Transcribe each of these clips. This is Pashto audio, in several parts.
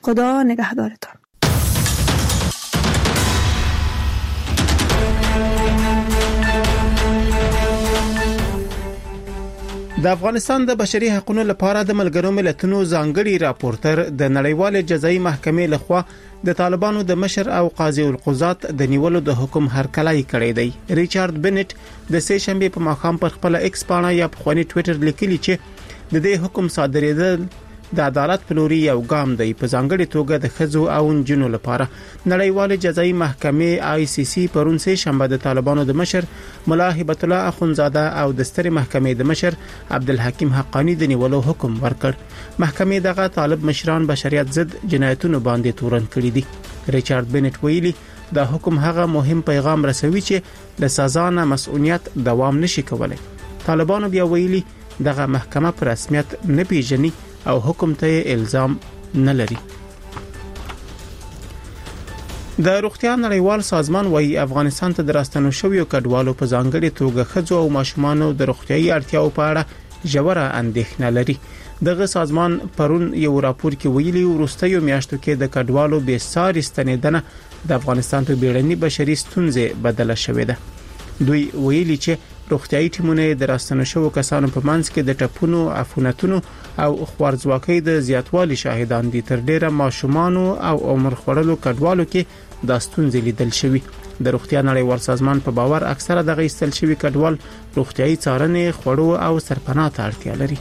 خدا نگهدارتان. د افغانستان د بشري حقوقو لپاره د ملګرو ملتونو ځانګړي راپورټر د نړیوال جزایي محکمې لخوا د طالبانو د مشر او قاضي القضات د نیولو د حکم هرکلی کړی دی. ریچارډ بنټ د سه شنبه په ماښام پر خپل ایکس پاڼه یا په خونی ټوئیټر لیکلی چې د دې حکم صادرېدل د عدالت په لوري یو ګام دی په ځانګړي توګه د خزو او نجونو لپاره. نړیوال جزایي محکمې ICC پرون سه شنبه د طالبانو د مشر ملا هبت الله اخونزاده او د سترې محکمې د مشر عبدالحکیم حقانی د نیولو حکم ورکړ. محکمې دغه طالب مشران بشریت ضد جنایتونو باندې تورن کړي دي. ریچارډ بنټ ویلي دا حکم هغه مهم پیغام رسوي چې د سزا نه مسؤلیت دوام نشي کولای. طالبانو بیا ویلي دغه محکمه پر رسمیت نه پیژني او حکم ته الزام نه لري. د روغتیا نړیوال سازمان وايي افغانستان ته د راستنو شویو کډوالو په ځانګړي توګه خځو او ماشومانو د روغتیايي اړتیاو په اړه ژوره اندېښنه لري. دغه سازمان پرون یو راپور کې ویلي وروستیو میاشتو کې د کډوالو بې ساري ستنېدنه د افغانستان په بیړني بشري ستونزې بدله شوې ده. دوی ویلي چې روغتیايي ټیمونه د راستنو شوو کسانو په منځ کې د ټپونو، عفونتونو او خوارځواکۍ د زیاتوالي شاهدان دي. تر ډیره ماشومان او عمر خوړلو کډوالو کې د ستونزې لیدل شوی. د روغتیا نړیوال سازمان په باور اکثره دغه ایستل شوی کډوال روغتیايي څارنې، خوړو او سرپناه ته اړتیا لري.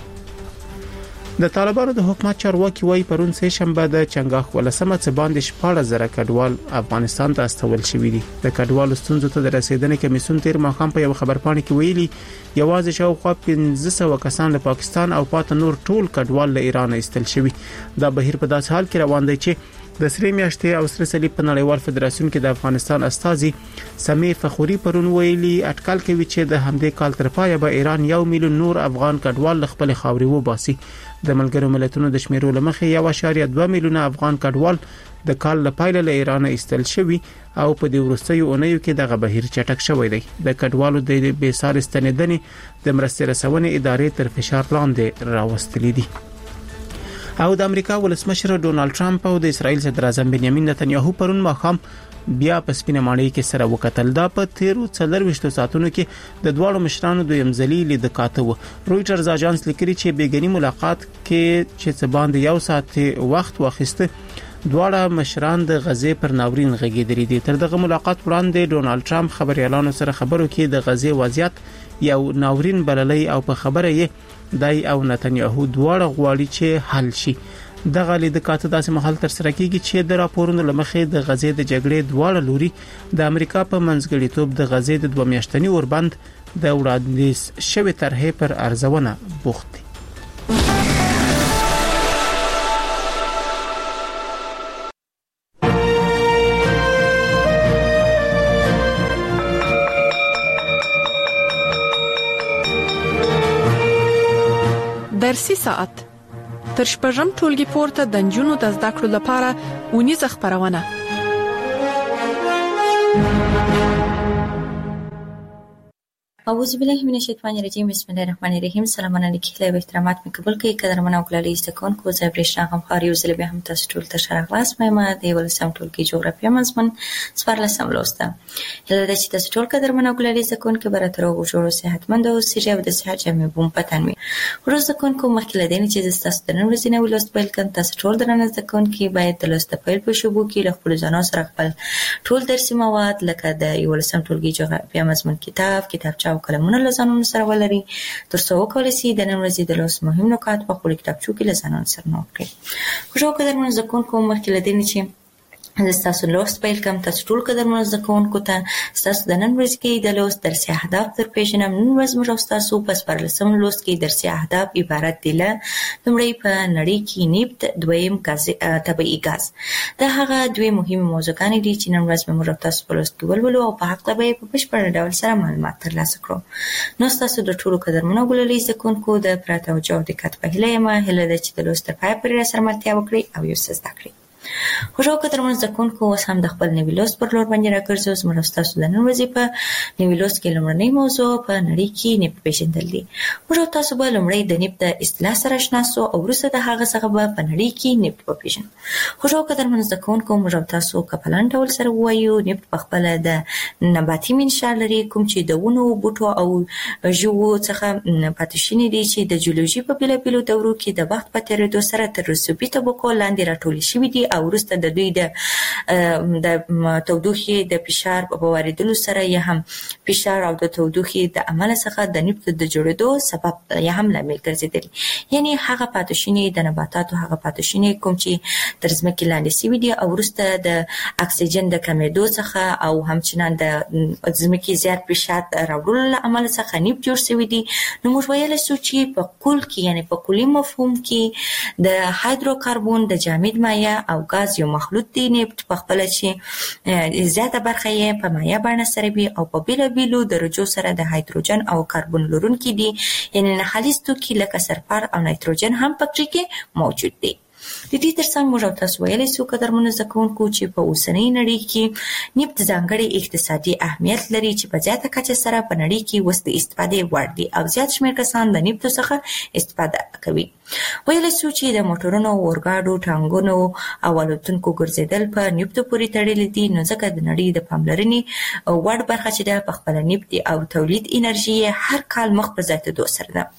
د طالبانو د حکومت چارواکي وايي پرون سه شنبه د چنګاښ ولسمه څخه باندې 14,000 کډوال افغانستان ته استول شوی دي. د کډوالو ستونزو ته د رسیدنې کمیسیون تیر ماښام په یو خبرپاڼه کې ویلي یوازې شاوخوا 1500 کسان له پاکستان او پاته نور ټول کډوال له ایران ایستل شوی. دا بهیر په داس حال کې روان دی چې د سری میاشتې او سره صلیب په نړیوال فدراسیون کې د افغانستان استازي سمي فخوري پرون ویلي اټکل کوي چې د همدې کال تر پایه به ایران 1 میلیون نور افغان کډوال خپل خاوري وباسي. د ملګرو ملتونو د شمیرو لمخې 1.2 میلیونه افغان کډوال د کال لپاره له ایران ایستل شوی او په دې وروستیو اونیو کې دغه بهیر چټک شوی دی. د کډوالو د بې ساري ستنېدنې د مرستې رسونې ادارې تر فشار لاندې راوستلې دي. او د امریکا ولسمشر ډونالد ټرمپ او د اسرایل صدر اعظم بنیامین نتنیاهو پرون ماښام بیا په سپینه ماڼۍ کې سره وکتل. دا په 13 ساعتونو کې د دواړو مشرانو دویم ځلي لید کاته و. رويټرز اژانس لیکي چې بیګنی ملاقات کې چې څه باندې یو ساعت وخت واخیسته دواړه مشران د غزې پر ناورین غږیدلې دي. تر دغه ملاقات وړاندې ډونالد ټرمپ خبريالانو سره خبرو کې د غزې وضعیت یو ناورین بللی او په خبره یې دای او نتنیاهو دواړه غواړي چې حل شي. دغه لید کاته داسې محل تر سره کیږي چې د راپورونو لمخې د غزې د جګړې دواړه لوري د امریکا په منځګړیتوب د غزې د 2 میاشتنی اوربند د وړاندیز شوی طرحې پر ارزونه بوخت دي. درسي ساعت تر شپږم ټولګي پورته د نجونو د زده کړو لپاره ونیزه خبرونه. اعوذ بالله من الشیطان الرجیم. بسم الله الرحمن الرحیم. سلام علیکم له احترامات می قبول کړئ قدرمن او کلالي استکون کو زبر شاغم خاري وزل به هم تاسو ټول ته شرح واس مې د ولسم ټولګي جغرافیه مضمون سپارلسم لوسته. هله د چې تاسو ټول قدرمن او کلالي استکون کې براتر او جوړو صحتمند او سریه او د صحت جامع بوم پتن می ورځ تکون کو مخکې لدین چې تاسو د نن ورځې نو لوست پیل کړئ. تاسو ټول درنه تکون کې باید د لوست پیل په شوبو کې له خپل ځانو سره خپل ټول درسي مواد لکه د ولسم ټولګي جغرافیه مضمون کتابچه او قلمونه لزانون سره ولري ترڅو وکولای شي د نن ورځې د لوست مهم نکات په خپل کتابچو کې لزانون سره نوٹ کړئ. خوشو قدرمن زکون کوم مخکې لدین چې تاسو لوست پیل کوم. تاسو ټول قدرمن زکون کو ته تاسو د نن ورځې کې د لوست درسي اهداف در پیژنم. نن ورځ موږ تاسو په سپارلسم لوست کې درسي اهداف عبارت دي له لومړی په نړۍ کې نفت، دویم غاز طبيعي غاز. دا هغه دوی مهمه موضوعګانې دي چې نن ورځ موږ تاسو په لوست کې ولولو او په حق به په بشپړ ډول سره معلومات ترلاسه کړو. نو تاسو د ټول قدرمن غوللې زکون کو د پراته او جو دقت په هله ما هله د چې د لوست په پای پر سره ملتیا وکړي او یو څه زده کړئ. خوشو قدرمن زکونکو اوس هم د خپل نوی لوست پر لور باندې راګرځو. زموږ تاسو د نن ورځې په نوی لوست کې لومړنۍ موضوع په نړۍ کې نفت پیژندل دي. موږ تاسو به لومړی د نفت د اصطلاح سره شناسو او وروسته د هغه څخه به په نړۍ کې نفت وپیژنو. خوشو قدرمن زکونکو موږ تاسو کپلان ډول سره وایو نفت په خپل د نباتي منشأ لري، کوم چې د ونو بوټو او ژوو څخه پاتې شوي دي چې د جیولوژي په بیلابیلو دورو کې د وخت په تیریدو سره تر رسوبي طبقو لاندې راټول شوي دي او وروسته د دوی د تودوخې د فشار په واردولو سره یا هم فشار او د تودوخې د عمل څخه د نفت د جوړېدو سبب یا هم لامل ګرځېدلي. یعنی هغه پاتې شوي د نباتاتو هغه پاتې شوي کوم چې تر ځمکې لاندې شوي دي او وروسته د اکسیجن د کمېدو څخه او همچنان د ځمکې زیات فشار راوړلو له امله څخه نفت جوړ شوي دي. نو موږ ویلی شو چې په کل کې یعنی په کلي مفهوم کې د هایدروکاربن د جامد مایع او غاز یو مخلوط دی. نفت په خپل چې زیاته برخه یې په مایع بڼه سره وي او په بیلابیلو درجو سره د هایدروجن او کاربن لرونکي دي، یعنی نخالیز توکي لکه سلفر او نایتروجن هم پکې کې موجود دي. د دې ترڅنګ موږ تاسو ویلی شو قدرمنو زده کوونکو چې په اوسنۍ نړۍ کې نفت ځانګړی اقتصادي اهمیت لري چې په زیاته کچه سره په نړۍ کې اوس د استفادې وړ دي او زیات شمېر کسان د نفتو څخه استفاده کوي. ویلی شو چې د موټرونو، اورګاډو، ټانکونو او الوتونکو ګرځېدل په نفتو پورې تړلي دي، نو ځکه د نړۍ د پاملرنې وړ برخه چې ده په خپله نفت او تولید انرژي هر کال مخ په زیاتېدو سره ده.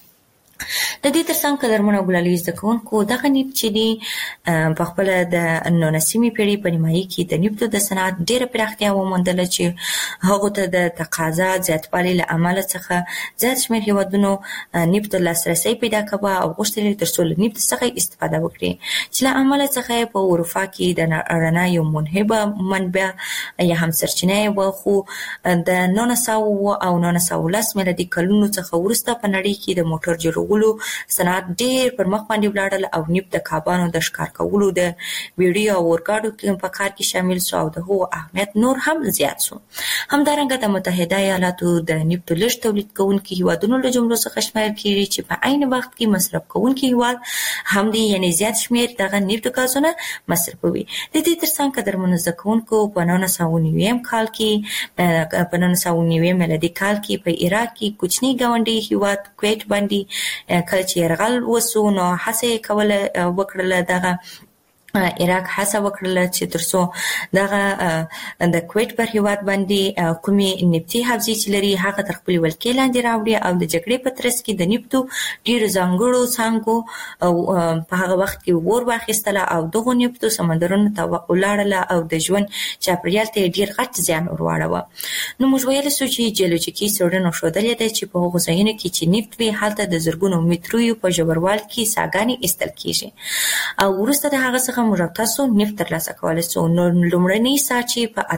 د دې ترڅنګ قدرمنو ګلالي زده کوونکو دغه نفت چې دي په خپله د 19مې پیړۍ په نیمایي کې د نفتو د صنعت ډېره پراختیا وموندله چې هغو ته د تقاضا زیاتوالي له امله څخه زیات شمېر هېوادونو نفتو لاسرسی پیدا کوه او غوښتل یې تر څو له نفت څخه استفاده وکړي چې له امله څخه یې په اروپا کې د رڼا یو منهبه منبع یا هم سرچینه یې وه. خو د 1900 او 1910 میلادي کلونو څخه وروسته په نړۍ کې د موټر جوړولو صنعت ډېر پر مخ باندې ولاړل او نفت د کابانو د ښکار کولو د بیړیو او اورګاډو په کار کې شامل شو او د هغو اهمیت نور هم زیات شو. همدارنګه د متحده ایالاتو د نفتو لږ تولید کوونکي هېوادونو له جملو څخه شمېرل کېږي چې په عین وخت کې مصرف کوونکي هېواد هم دی، یعنې زیات شمېر دغه نفتو ګازونه مصرفوي. د دې ترڅنګ قدرمنو زده کوونکو په 1990 کال کې په 1990 میلادي کال کې په عراق کې کوچني ګاونډي هېواد کویت باندې کله چې یرغل وسو نو هڅه یې وکړله دغه عراق هڅه وکړله چې تر څو دغه د کویت پر هېواد باندې کومې نفتي حوزې چې لري هغه تر خپلې ولکې لاندې راوړي او د جګړې په ترڅ کې د نفتو ډېرو ځانګړو څانګو په هغه وخت کې اور واخیستله او دغو نفتو سمندرونو ته ولاړله او د ژوند چاپېریال ته یې ډېر غټ زیان ور واړوه. نو موږ ویلی شو چې جیولوجیکي څېړنو ښودلې ده چې په هغو ځایونو کې چې نفت وي هلته د زرګونو مترو په ژوروال کې څاګانې ایستل کېږي او وروسته د هغه څخه موږ تاسو نفت ترلاسه کولی شو. نو لومړنۍ ساه چې په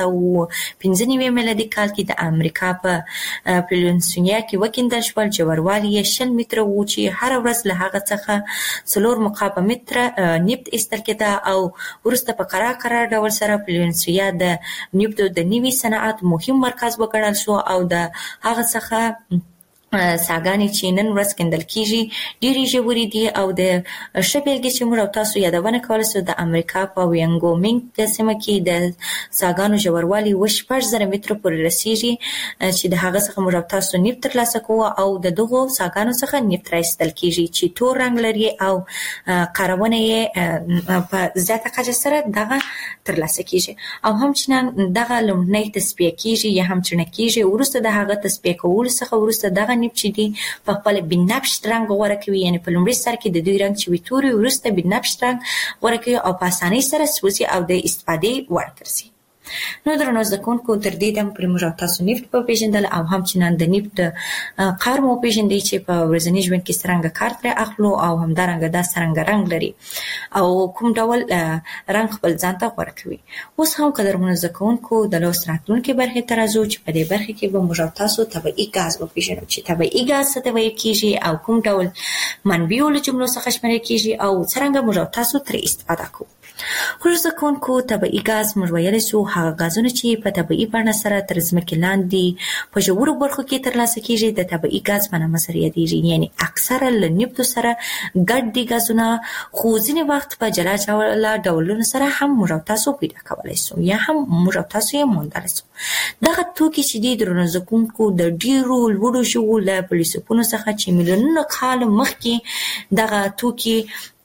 1895 میلادي کال کې د امریکا په پلینسونیا کې وکیندل شول ژوروالی یې 60 متره و چې هره ورځ له هغه څخه 4 مکعب متره نفت ایستل کېده او وروسته په قرار ډول سره پلینسونیا د نفتو د نوي صنعت مهم مرکز وګڼل شو او د هغه څخه څاګانې چې نن ورځ کیندل کېږي ډېرې ژورې دي او د ښه بېلګې چې موږ او تاسو یادونه کولی شو د امریکا په وینګومینګ سیمه کې د څاګانو ژوروالی 6,000 مترو پورې رسېږي چې د هغه څخه موږ او تاسو نفت ترلاسه کوو او د دغو څاګانو څخه نفت راایستل کېږي چې تور رنګ لري او کارونه یې په زیاته کچه سره دغه ترلاسه کېږي او همچنان دغه لومړنۍ تصفیه کېږي یا هم چڼه کېږي. وروسته د هغه تصفیه کولو څخه وروسته دغه نفت چې دي په خپل بنفش رنګ غوره کوي، یعنی په لومړي سر کې د دوی رنګ چې وي تور وي وروسته بنفش رنګ غوره کوي او په اسانۍ سره سوځي او د استفادې وړ ګرځي. نو درنو زده کوونکو تر دې دمه پورې موږ تاسو نفت په پیژندل او همچنان د نفت کار مو پیژندئ چې په ورځني ژوند کې څرنګه کار ترې اخلو او همدارنګه دا څرنګه رنګ لري او کوم ډول رنګ خپل ځان ته غوره کوي. اوس هم قدرمنو زده کوونکو د لوست راتلونکې برخې ته راځو چې په دې برخه کې به موږ تاسو طبیعي ګاز وپیژنو چې طبیعي ګاز څه ته ویل کېږي او کوم ډول منبعو له جملو څخه شمیرل کېږي او څرنګه موږ تاسو ترې استفاده کوو. خو زده کوونکو طبیعي ګاز موږ ویلی شو هغه غازونه چې په طبيعي بڼه سره تر ځمکې لاندې په ژورو برخو کې ترلاسه کیږي د طبيعي غاز په نامه سره یادېږي. یعنی اکثره له نفتو سره ګډ دي غازونه، خو ځینې وخت په جلا جلا ډولونو سره هم موږ او تاسو پیدا کولای شو یا هم موږ او تاسو یې موندلی شو. دغه توکي چې دي درنو زده کوونکو د ډیرو لوړو ژوو له فیلسوفانو څخه چې میلیونونه کاله مخکې دغه توکي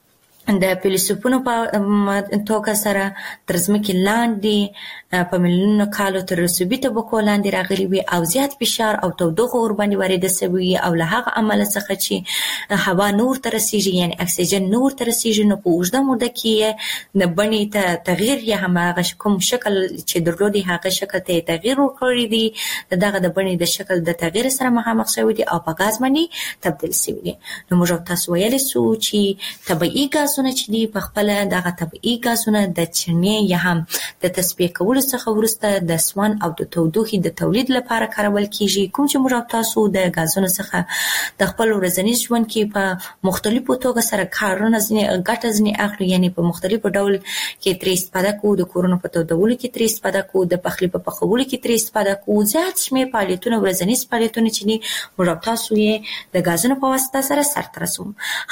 د فیلسوفانو په توګه سره تر ځمکې لاندې په میلیونونو کالو تر رسوبي طبقو لاندې راغلي وي او زیات فشار او تودوخه ورباندې وارده شوې وي او له هغه عمله څخه چې هوا نور ته رسیږي یعنی اکسیجن نور ته رسیږي، نو په اوږده موده کې د بڼې ته تغییر یا هم هغه کوم شکل چې درلودي هغه شکل ته تغییر ورکړی دی، دغه د بڼې د شکل د تغییر سره مخامخ شوی دی او په غاز باندې تبدیل شوی دی. نو موږ تاسو ویلی شو چې طبیعي غازونه چې دي په خپل دغه طبيعي غازونه د چینې یا هم د تصفیه کولو څخه وروسته د سون او د تودوخې د تولید لپاره کارول کیږي، کوم چې موږ تاسو د غازونو څخه د خپل ورځني ژوند کې په مختلفو توګه سره کارونه ګټه ځنې اخلو. یعنی په مختلفو ډول کې ترې استفاده کوو، د کورونو په تودولو کې ترې استفاده کوو، د پخلي په پخولو کې ترې استفاده کوو. زیات شمېر فعالیتونه ورځني فعالیتونه چې دي موږ تاسو یې د غازونو په واسطه سره سرته رسوو.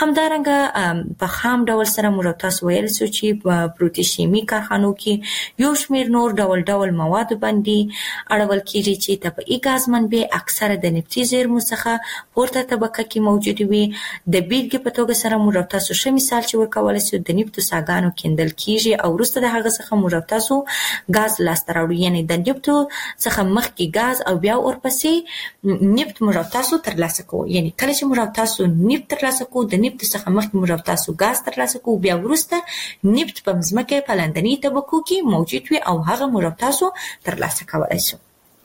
همدارنګه په خام ډول سره موږ تاسو ویل شو چې په پروتیشیمي کارخانو کې یو شمېر نور ډول مواد باندې اړول کیږي چې طبیعي غاز منبع اکثره د نفتي زیرمو څخه پورته طبقه کې موجود وي. د بیلګې په توګه سره موږ تاسو ښه مثال چې ورکولای شو د نفتو څاګانو کیندل کیږي او وروسته د هغه څخه موږ تاسو غاز لاسته راوړو. یعنی د نفتو څخه مخکې غاز او بیا ورپسې نفت موږ تاسو ترلاسه کوو. یعنی کله چې موږ تاسو نفت ترلاسه کوو د نفت څخه مخکې موږ تاسو غاز ترلاسه کوو، بیا وروسته نفت په ځمکه په لاندني طبقو کې موجود وي او هغه موږ تاسو ترلاسه کولای شو.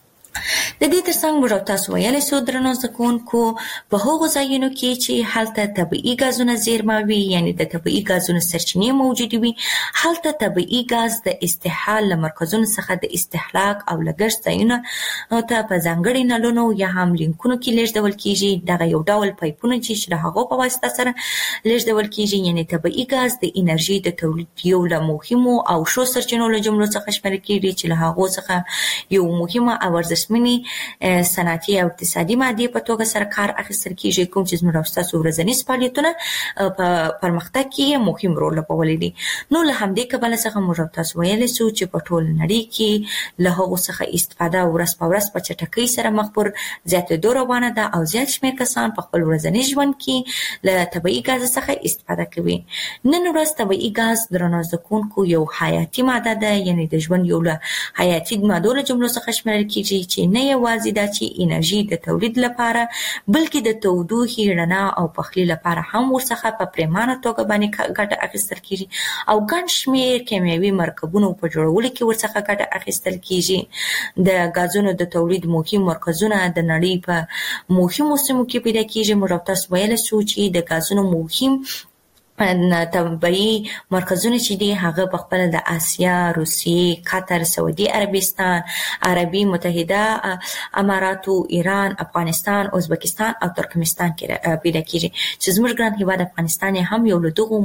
د دې ترڅنګ موږ تاسو ویلی شو درنو زده کوونکو په هغو ځایونو کې چې هلته طبیعي غازونه زیرمه وي یعنی د طبیعي غازونو سرچینې موجودې وي، هلته طبیعي غاز د استحال له مرکزونو څخه د استهلاک او لګښت ځایونو ته په ځانګړي نلونو یا هم لینکونو کې لیږدول کیږي. دغه یو ډول پایپونه چې د هغو په واسطه سره لیږدول کیږي. یعنی طبیعي غاز د انرژي د تولید یو له مهمو او ښو سرچینو له جملو څخه شمیرل کیږي چې له هغو څخه یو مهمه او ارزښتمنې صنعتي او اقتصادي مادې په توګه سره کار اخیستل کیږي، کوم چې زموږ ستاسو ورځني فعالیتونه په پرمختګ کې مهم رول لوبولی دی. نو له همدې کبله څخه موږ تاسو ویلی شو چې په ټول نړۍ کې له هغو څخه استفاده ورځ په ورځ په چټکۍ سره مخ پر زیاتېدو روانه ده او زیات شمېر کسان په خپل ورځني ژوند کې له طبیعي غاز څخه استفاده کوي. نن ورځ طبیعي غاز درنو زده کوونکو یو حیاتي ماده ده، یعنی د ژوند یو له حیاتي مادو له جملو څخه شمیرل کیږي چې نه یوازې دا چې انرژي د تولید لپاره بلکې د تودوخې، رڼا او پخلي لپاره هم ورڅخه په پریمانه توګه باندې ګټه اخیستل کیږي او ګڼ شمېر کیمیاوي مرکبونو په جوړولو کې ورڅخه ګټه اخیستل کیږي. د غازونو د تولید مهم مرکزونه د نړۍ په مهمو سیمو کې پیدا کیږي. موږ تاسو ویلی شو چې د غازونو مهم طبیعي مرکزونه چې دي هغه په خپل د آسیا، روسیې، قطر، سعودي عربستان، عربي متحده اماراتو، ایران، افغانستان، ازبکستان او ترکمنستان کې پیدا کیږي چې زموږ ګران هیواد افغانستان هم یو له دغو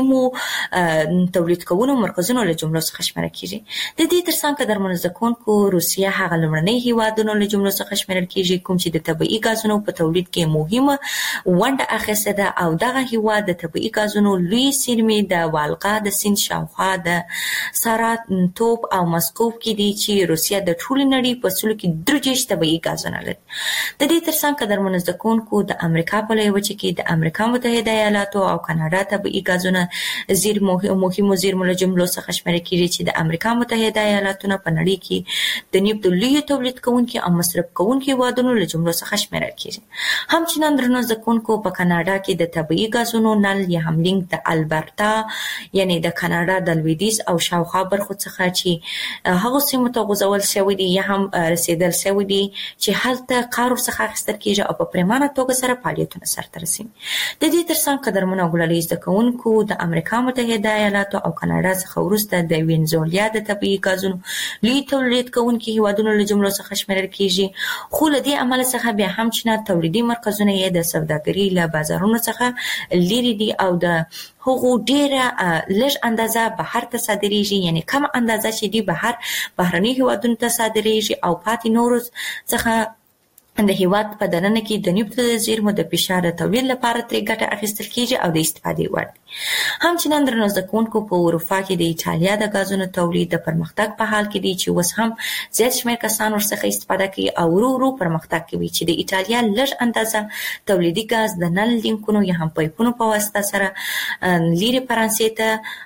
مهمو تولید کوونکو مرکزونو له جملو څخه شمیرل کیږي. د دې ترڅنګ قدرمنو زده کوونکو روسیه هغه لومړنی هیوادونو له جملو څخه شمیرل کیږي کوم چې د طبیعي غازونو په تولید کې مهمه ونډه اخیسته ده او دغه هیواد د طبیعي غازونو لوی سیمې د والغا د سیند شاوخوا د ساراتوپ او مسکوف کې دي چې روسیه د ټولې نړۍ په سلو کې 23 طبیعي غازونه لري. د دې ترڅنګ قدرمنو زده کوونکو د امریکا په لویه وچه کې د امریکا متحده ایالاتو او کاناډا طبیعي غازونه مهمو زیرمو له جملو څخه شمیرل کیږي چې د امریکا متحده ایالاتو په نړۍ کې د نفت لوی تولید کوونکي او مصرف کوونکي هیوادونو له جملو څخه شمیرل کیږي. همچنان درنو زده کوونکو په کاناډا کې د طبیعي غازونو نل یا هم د البرتا یعنی د کاناډا د لویدیځ او شاوخوا برخو څخه چې هغه سیمو ته غځول شوی دي یا هم رسیدل شوی دي چې هلته کار ورڅخه اخیستل کیږي او په پریمانه توګه سره فعالیتونه سرته رسوي. د دې ترڅنګ قدرمنو ګلالي زده کوونکو د امریکا متحده ایالاتو او کاناډا څخه وروسته د وینزویلا د طبیعي غازونو لوی تولید کوونکي هیوادونو له جملو څخه شمیرل کیږي، خو له دې عمل څخه بیا هم چې تولیدي مرکزونه یې د سوداګرۍ له بازارونو څخه لري دي او د هغه ډیره لږ اندازه بهر ته صادریږي، یعنی کم اندازه چې دی بهرني هیوادونو ته صادریږي او پاتې نورو څخه د هیواد په دننه کې د نفت د زیرمو د فشار تولید لپاره ترې ګټه اخیستل کیږي او د استفادې وړ دي. همچنان درنو زده کوونکو په اروپا کې د ایټالیا د غازونو تولید د پرمختګ په حال کې دی چې اوس هم زیات شمېر کسان ورڅخه استفاده کوي او ورو پرمختګ کوي چې د ایټالیا لږ اندازه تولیدي غاز د نل لینکونو یا هم پایپونو په واسطه سره لیرې فرانسې ته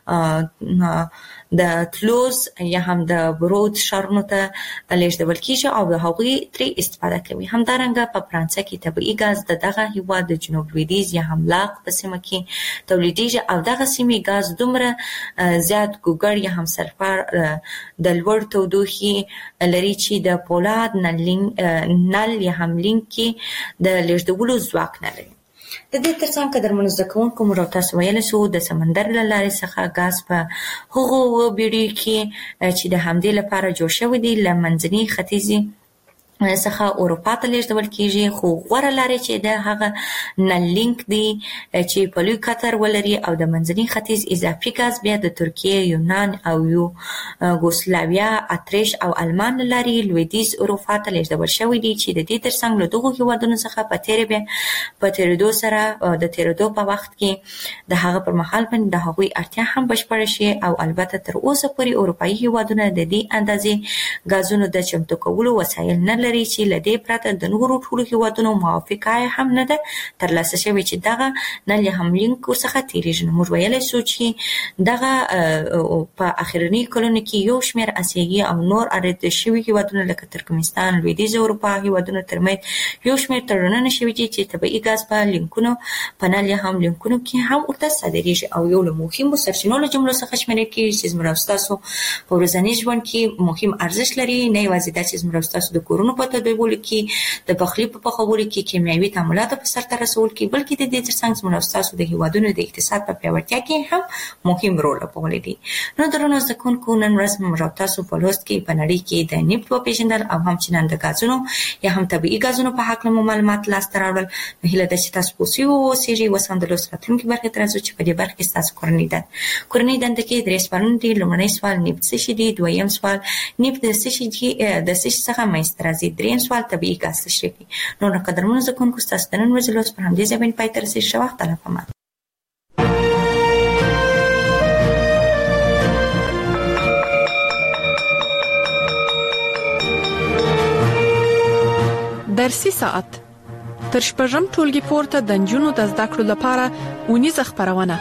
د تلوز یا هم د برود ښارونو ته لیږدول کیږي او د هغوی ترې استفاده کوي. همدارنګه په فرانسه کې طبیعي غاز د دغه هیواد د جنوب لویدیځ یا هم لاق په سیمه کې تولیدیږي او دغه سیمې غاز دومره زیات ګوګړ یا هم سلفر د لوړ تودوخې لري چې د پولاد نل یا هم لینک کې د لیږدولو ځواک نه لري. د دې ترڅنګ قدرمنو زده کوونکو موږ تاسو ویل شو د سمندر له لارې څخه غاز په هغو بیړیو کې چې د همدې لپاره جوړ شوی دی له منځني ختیځي څخه اروپا ته لیږدول کیږي، خو غوره لارې چې د هغه نل لینک دی چې په لوی قطر ولري او د منځني ختیځ اضافي غاز بیا د ترکیه، یونان او یوګوسلاویا، اتریش او المان له لارې لویدیځ اروپا ته لیږدول شوی دی چې د دې ترڅنګ له دغو هیوادونو څخه په تیرېدو سره د تیرېدو په وخت کې د هغه پر مهال باندې د هغوی اړتیا هم بشپړه شي او البته تر اوسه پورې اروپایي هیوادونه د دې اندازې غازونو د چمتو کولو وسایل نه لري چې لدې پرته د نورو ټولو هیوادونو موافقه هم نه ده ترلاسه شوې چې دغه نل هم لینک څخه تیریږي. موږ ویلی شو چې دغه په اخرنی کلونو کې یو شمېر اسیایي او نور اړیت شوي هیوادونه لکه ترکمنستان، لویدیځ اروپا هیوادونو ترمنځ یو شمېر تړونونه شوي دي چې طبیعي غاز په لینکونو په نل هم لینکونو کې هم ورته صادریږي او یو له مهمو سرچینو له جملو څخه شمیرل کېږي چې زموږ او ستاسو په ورځني ژوند کې مهم ارزښت لري. نه یوازې دا چې زموږ او ستاسو د کورونو په تداویلو کې، د پخلي په پخولو کې، کیمیاوي تعاملاتو په سرته رسولو کې، بلکې د دې ترڅنګ زموږ او ستاسو د هیوادونو د اقتصاد په پیاوړتیا کې هم مهم رول لوبولی دی. نو درنو زده کوونکو نن ورځ موږ او تاسو په لوست کې په نړۍ کې د نفت وپېژندل او همچنان د غازونو یا هم طبیعي غازونو په هکله مو معلومات لاسته راوړل. نو هیله ده چې تاسو پوه سوي واوسېږئ. اوس هم د لوست راتلونکي برخې ته راځو چې په دې برخه کې ستاسو کورنۍ دنده کې 3 سوالونه دي. لومړنی سوال نفت څه شی دی، دویم سوال نفت د څه شي څخه منځته راځي، دریم سوال طبیعي غاز څه شی دی. نو قدرمنو زده کوونکو ستاسو د نن ورځې لوست پر همدې ځای باندې پای ته رسېږي. ښه وخت الله پامان. درسي ساعت تر شپږم ټولګي پورته د نجونو د زده کړو لپاره ونیزه خبرونه.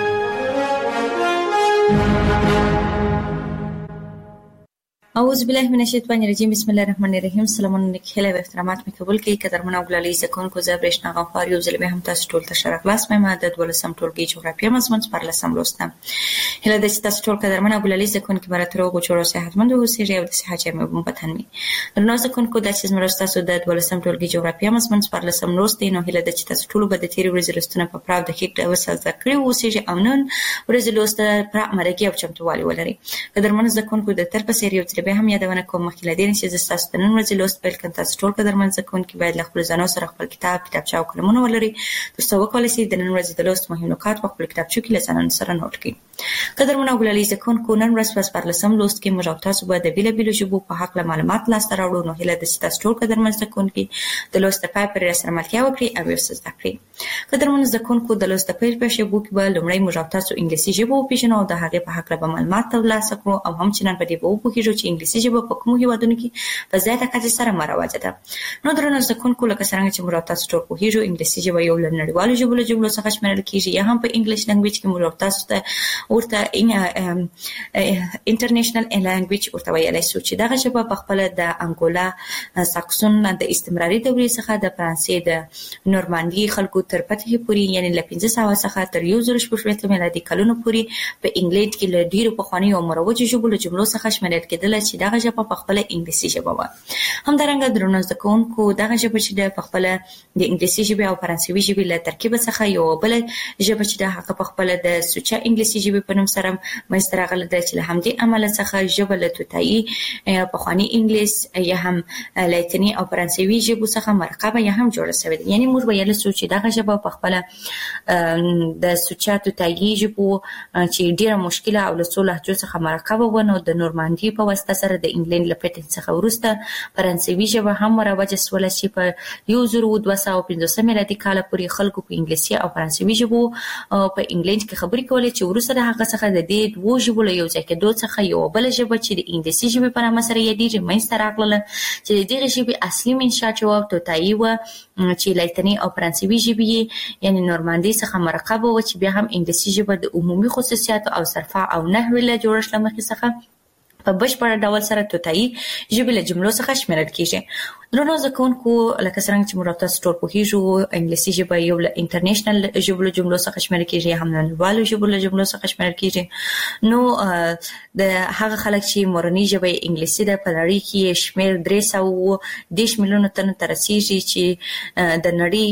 اعوذ بالله من الشیطان الرجیم. بسم الله الرحمن الرحیم. سلامونه نیکهله و احترامات می قبول کړئ. قدرمن او ګلالي زکونکو زبرشنا غفار یو ځل به هم تاسو ټول ته شرف لاس مې ماده 12 ټولګي جغرافیه مضمون پر لسم لوستم. هله د تاسو ټول قدرمن او ګلالي زکونکو براتر او جوړو صحتمند اوسئ او د صحت مې په پتن می. نو زکونکو د چې زموږ تاسو د 12 ټولګي جغرافیه مضمون پر لسم لوست دی. نو هله د تاسو ټول به د تیری ورځې لوستنه په پراو د هیڅ ډول سره کړی اوسئ او نن ورځې لوست پر مرګي او چمتووالي ولري. قدرمن زکونکو د تر پسې یو به هم یادونه کوم مخکې لدین چې تاسو د نن ورځې لوست پیل کړئ. تاسو ټول قدرمن زکونکو باید له خپل ځانو سره خپل کتابچه او قلمونه ولري. تاسو وکولای شئ د نن ورځې د لوست مهم نکات په خپل کتابچه کې له ځانونو سره نوٹ کړئ. قدرمن او ګلالي زکونکو نن ورځ پر لسم لوست کې موږ تاسو به د بیلابیلو ژبو په حق معلومات لاسته راوړو. نو هیله ده چې تاسو ټول قدرمن زکونکو د لوست په پای سره ملتیا وکړئ او یې زده کړئ. قدرمن زکونکو د لوست په پای ژبو کې به لومړی موږ تاسو انګلیسي ژبه وپېژنو او د هغې په حق به معلومات ترلاسه کړو او همچنان په دې به وپوهیږو چې انګلیسي ژبه په کومو هیوادونو کې په زیاته کچه سره مروجه ده. نو درنو زکونکو لکه څنګه چې موږ تاسو ټول پوهیږو انګلیسي ژبه یو له نړیوالو ژبو له جملو څخه شمیرل کیږي یا هم په انګلیش لنګویج کې موږ تاسو ته ورته انټرنیشنل لنګویج ورته ویلی شو چې دغه ژبه په خپل د انګولا ساکسون د استمراري دورې څخه د فرانسې د نورماندي خلکو تر فتحې پورې یعنی له 1500 څخه تر 1000 میلادي کلونو پورې په انګلند کې له ډیرو پخوانیو او مروجو ژبو له جملو څخه شمیرل کېدلی چې دغه ژبه په خپل انګلیسي ژبه و. همدارنګه درنو زده کوونکو دغه ژبه چې د خپل د انګلیسي ژبې او فرانسوي ژبې له ترکیب څخه یو بل ژبه چې د حق په خپل د سوچا انګلیسي ژبې په نوم سره منځته راغله د چې له همدې عمل څخه ژبه له توتایي پخوانی انګلیس یا هم لاتینی او فرانسوي ژبو څخه مرکبه یا هم جوړه شوې ده. یعنی موږ ویل سو چې دغه ژبه په خپل د سوچا توتایي ژبو چې ډیره مشکله او له څو لهجو څخه مرکبه ونه د نورماندي په واسطه سره د انګلند له پټن څخه ورسته فرانسوي ژبه هم مروجه سول چې په 1215 میلادي کال پورې خلکو په انګلیسي او فرانسوي ژبو په انګلند کې خبرې کولې چې ورسره هغه څخه د دې دوه ژبو له یو ځای کېدو څخه یو بل ژبه چې د انګلیسي ژبې په نامه سره یادېږي منځته راغله چې دغه ژبې اصلي منشا چې و توتایي و چې لاتینی او فرانسوي ژبې یعنی نورماندي څخه مرکب و چې بیا هم انګلیسي ژبه د عمومي خصوصیات او صرفه او نحوي له جوړښت لمخې څخه په بشپړ ډول سره توتایي ژبې له جملو څخه شمیرل کیږي. درنو زده کوونکو لکه څنګه چې موږ تاسو ټول پوهیږو انګلیسي ژبه یو له انټرنیشنل ژبو له جملو څخه شمیرل کیږي هم له نړیوالو ژبو له جملو څخه شمیرل کیږي. نو د هغه خلک چې مورنۍ ژبه انګلیسي ده په نړۍ کې شمیر 310 میلیونه تنو ته رسیږي چې د نړۍ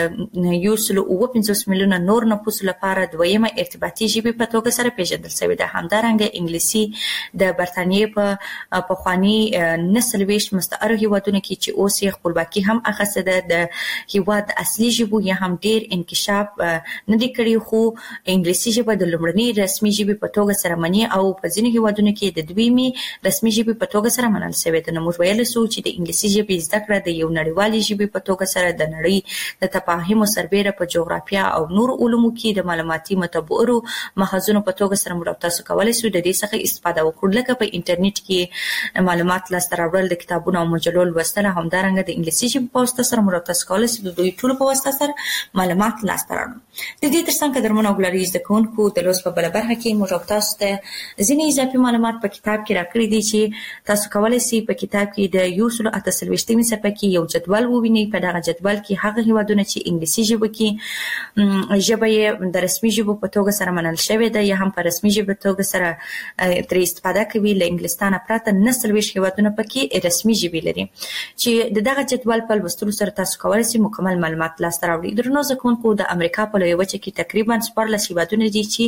1.15 میلیونه نور نفوس لپاره دویمه ارتباطي ژبه په توګه سره پیژندل شوې ده. همدارنګه انګلیسي د برتانیې په پخوانی نسل ویش مستعمره هیوادونو کې چې اوس یې خپلواکي هم اخیسته ده د هیواد اصلي ژبو یا هم ډیر انکشاف نه دی کړی خو انګلیسي ژبه د لومړنۍ رسمي ژبې په توګه سره مني او په ځینو هیوادونو کې د دویمې رسمي ژبې په توګه سره منل شوې ده. نو موږ ویل سو چې د انګلیسي ژبې زده کړه د یو نړیوالې ژبې په توګه سره د نړۍ د تفاهم سربېره په جغرافیا او نور علومو کې د معلوماتي مطبوعو محاذونو په توګه سره موږ تاسو کولای شو د دې څخه استفاده وکړو لکه په انټرنیټ کې معلومات لاسته راوړل د کتابونو او مجلو لوستل همدارنګه د انګلیسي ژبې په واسطه سره موږ تاسو کولای شو د دوی ټول په واسطه سره معلومات لاسته راوړو. د دې ترڅنګ درمنو غوړی زده کوونکو د لوست په بل برخه کې موږ تاسو ته ځینې اضافي معلومات په کتاب کې راکړي دي چې تاسو کولای شئ په کتاب کې د 138 صفحه کې یو جدول ووینئ. په دغه جدول کې هغه هیوادونه چې انګلیسي ژبه کې ژبه د رسمي ژبو په توګه سره منل شوې ده یا هم په رسمي ژبه په توګه سره تر استفاده کوي له انګلستان پرته نسل ویش هیوادونه پکې رسمي ژبې لري چې دغه جدول په لوستلو سره تاسو کولای شئ مکمل معلومات لاسته راوړئ. درنو زده کوونکو د امریکا په لویه وچه کې تقریبا 14 هیوادونه دي چې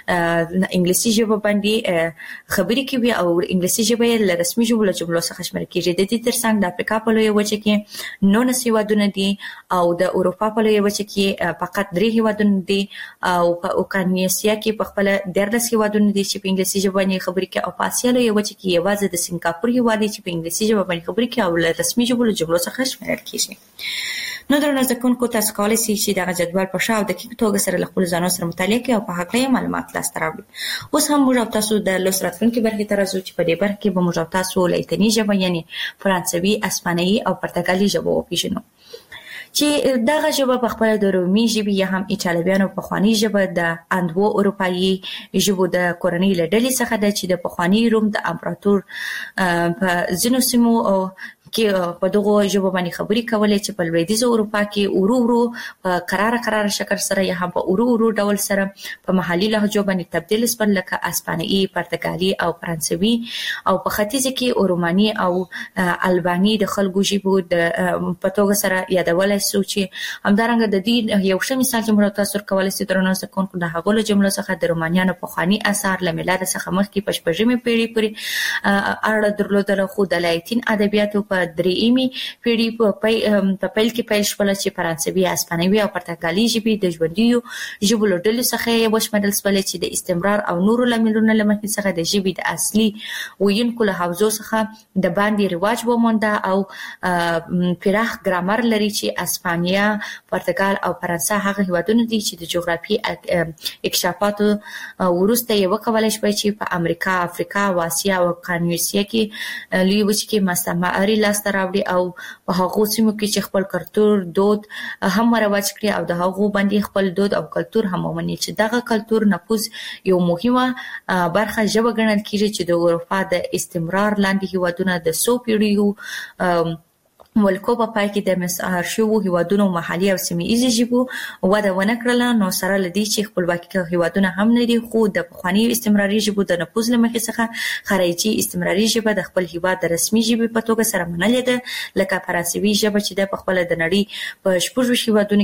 انګلیسي ژبه باندې خبرې کوي او انګلیسي ژبه له رسمي ژبو له جملو څخه شمیرل کیږي. د دې ترڅنګ د افریقا په لویه وچه کې 19 هیوادونه دي او د اروپا په لویه وچه کې فقط 3 هیوادونه دي او په اوکانیسیا کې په خپل 13 هیوادونه دي چې په انګلیسي ژبه باندې خبرې کوي او په اسیا لویه وچه کې یوازې د سنگاپور هیواد چې په انګلیسي ژبه باندې خبرې کوي او له رسمي ژبو له جملو څخه شمیرل کیږي. نو درنو زده کوونکو تاسو کولای شئ چې دغه جدول په شاو د دقیق توګه سره له خپل ځانو سره مطالعه کړئ او په هغه معلومات لاسته راوړئ. اوس هم موږ تاسو د لوست راتلونکي برخې ته راځو چې په دې برخه کې به موږ تاسو لاتینی ژبه یعنی فرانسوي، اسپانیایی او پرتګالي ژبه وپیژنو چې دغه ژبه په خپل د رومي ژبې یا هم ایټالویانو په خواني ژبه د اندو اروپایي ژبو د کورنۍ لړلې څخه ده چې د پخوانی روم د امپراتور په ځینو سیمو کې په دغه ژبه باندې خبرې کولې چې په لویدیځ اروپا کې ورو په قرار شکل سره یا هم په ورو ډول سره په محلي لهجو باندې تبدیل شول لکه اسپانیایی، پرتګالي او فرانسوي او په ختیځ کې روماني او الباني د خلکو ژبو د په توګه سره یادولای شو چې همدارنګه د دې یو ښه مثال چې موږ تاسو کولای شئ درنو زده کوونکو د هغو جملو څخه د رومانیانو په خواني اثار له میلاد څخه مخکې په شپږمې پیړۍ پورې اړه درلودله خو د لاتین ادبیاتو په درېیمې پیړۍ په پیل کې پیل شول چې فرانسوي، اسپانوي او پرتګالي ژبې د ژوندیو ژبو له ډلې څخه وشمېرل شول چې د استمرار او نورو لاملونو له مخې څخه د ژبې د اصلي ویونکو له حوزو څخه د باندې رواج ومونده او پراخ ګرامر لري چې اسپانیا، پرتګال او فرانسه هغه هیوادونه دي چې د جغرافي اکتشافاتو وروسته یې وکولای شوی چې په امریکا، افریقا او اسیا او اوقیانوسیا کې لوی وچې کې مستعمري لاسته راوړي او په هغو سیمو کې چې خپل کلتور دود هم رواج کړي او د هغو باندې خپل دود او کلتور هم ومني چې دغه کلتور نفوذ یو مهمه برخه ژبه ګڼل کیږي چې د اروپا د استمرار لاندې هیوادونه د 100 پیړیو ولکو په پای کې د مسعار شو هیوادونو محلي او سیمه‌ایزې ژبو وده ونه کړله، نو سره لدی چې خپلواکي هیوادونه هم لري، خو د پخواني استمراري ژبو د نفوذ لمخې څخه خارجي استمراري ژبه د خپل هیواد د رسمي ژبې په توګه سره منلې ده، لکه فرانسوي ژبه چې د خپل د نړۍ په شپږ هیوادونو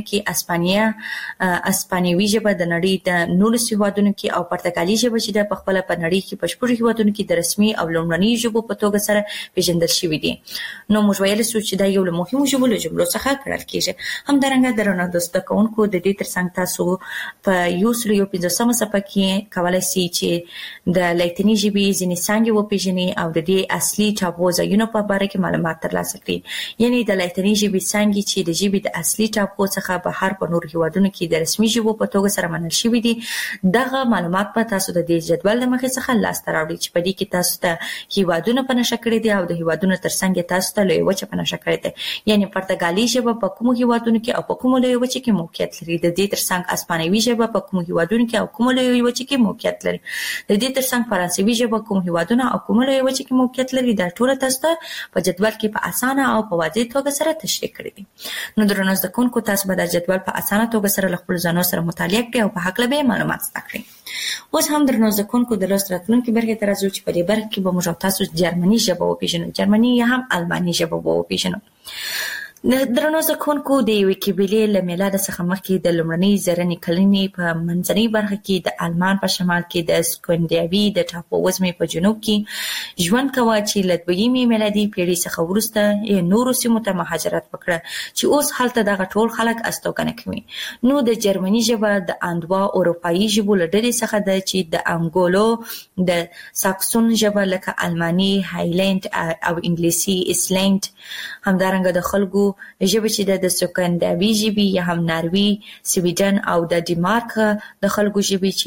کې، اسپانیوي ژبه د نړۍ د 19 هیوادونو کې، او پرتګالي ژبه چې د خپل په نړۍ کې په شپږ هیوادونو کې د رسمي او لومړني ژبو په توګه سره پیژندل شوې دي. نو موږ ویل چې دا یو له مهمو ژبو له جملو څخه ګڼل کېږي. همدارنګه درنو دوستو کوونکو، د دې ترڅنګ تاسو په 115 صفحه کې کولای شئ چې د لاتینی ژبې ځینې څانګې وپیژنئ او د دې اصلي ټاپو ځایونو په اړه کې معلومات ترلاسه کړئ. یعنی د لاتینی ژبې څانګې چې د ژبې د اصلي ټاپو څخه بهر په نور هیوادونو کې د رسمي ژبو په توګه سره منل شوي دي، دغه معلومات په تاسو د دې جدول د مخې څخه لاسته راوړئ چې په دې کې تاسو ته هیوادونه په نښه کړي دي او د هیوادونو ترڅنګ تاسو ته لوی وچه په نښه کړي دي. یعنی پرتګالي ژبه په کومو هیوادونو کې او په کومو لوی وچه کې موقعیت لري، د دې ترڅنګ اسپانیوي ژبه په کومو هیوادونو کې او کومو لوی وچه کې موقعیت لري، د دې ترڅنګ فرانسوي ژبه کوم هیوادونه او کومو لوی وچه کې موقعیت لري. دا ټول تاسو ته په جدول کې په اسانه او په واضح توګه سره تشریح کړی دي. نو درنو زده کوونکو، تاسو به دا جدول په اسانه توګه سره خپل ځانو سره مطالعه کړئ او په حق له معلومات زده کړئ. اوس هم درنو زده کوونکو، د لوست راتلونکي برخې ته راځو چې په دې برخه کې به موږ تاسو جرمني ژبه وپیژنو، جرمني یا هم الماني ژبه وپیژنو. درنو زده کوونکو، د یوې قبیلې له میلاده څخه مخکې د لومړنۍ زرینې کلنې په منځنۍ برخه کې د آلمان په شمال کې د سکاندیناوي د ټاپووزمې په جنوب کې ژوند کوه، چې له دویمې میلادي پیړۍ څخه وروسته یې نورو سیمو ته مهاجرت وکړه چې اوس هلته دغه ټول خلک استوګنه کوي. نو د جرمني ژبه د اندوا اروپایي ژبو له ډلې څخه ده چې د انګولو د ساکسون ژبه لکه الماني، هایلند او انګلیسي ایسلنډ، همدارنګه د خلکو ژبه چې د سکاندیناوي ژبې یا هم ناروی، سویډن او د ډنمارک د خلکو ژبې چې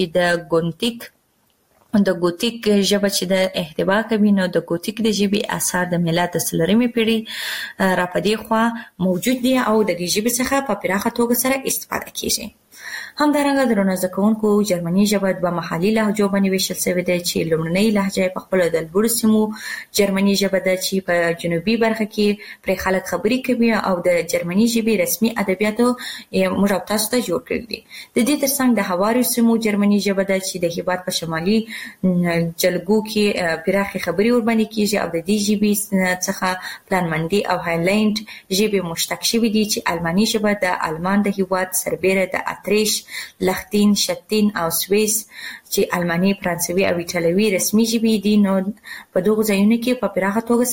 د ګوتیک ژبه چې د احتوا کوي. نو د ګوتیک د ژبې آثار د میلاد د 4مې پیړۍ را په دې خوا موجود دي او د دې ژبې څخه په پراخه توګه سره استفاده کیږي. همدارنګه درنو زده کوونکو، جرمني ژبه دوه محلي لهجو باندې ویشل شوې ده چې لومړنۍ لهجه په خپل د لوړو سیمو جرمني ژبه ده چې په جنوبي برخه کې پرې خلک خبرې کوي او د جرمني ژبې رسمي ادبیاتو موږ تاسو ته جوړ کړی دي. د دې ترڅنګ د هوارو سیمو جرمني ژبه ده چې د هیواد په شمالي جلګو کې پراخه خبرې ور باندې کیږي او د دې ژبې څخه پلانمندي او هایلند ژبې مشتق شوي دي چې الماني ژبه د آلمان د هیواد سربېره د اتریش، لختین، شتین او سویس چې الماني، فرانسوي او ایټالوي رسمي ژبې دي. نو په دغو ځایونو کې په پراخه توګه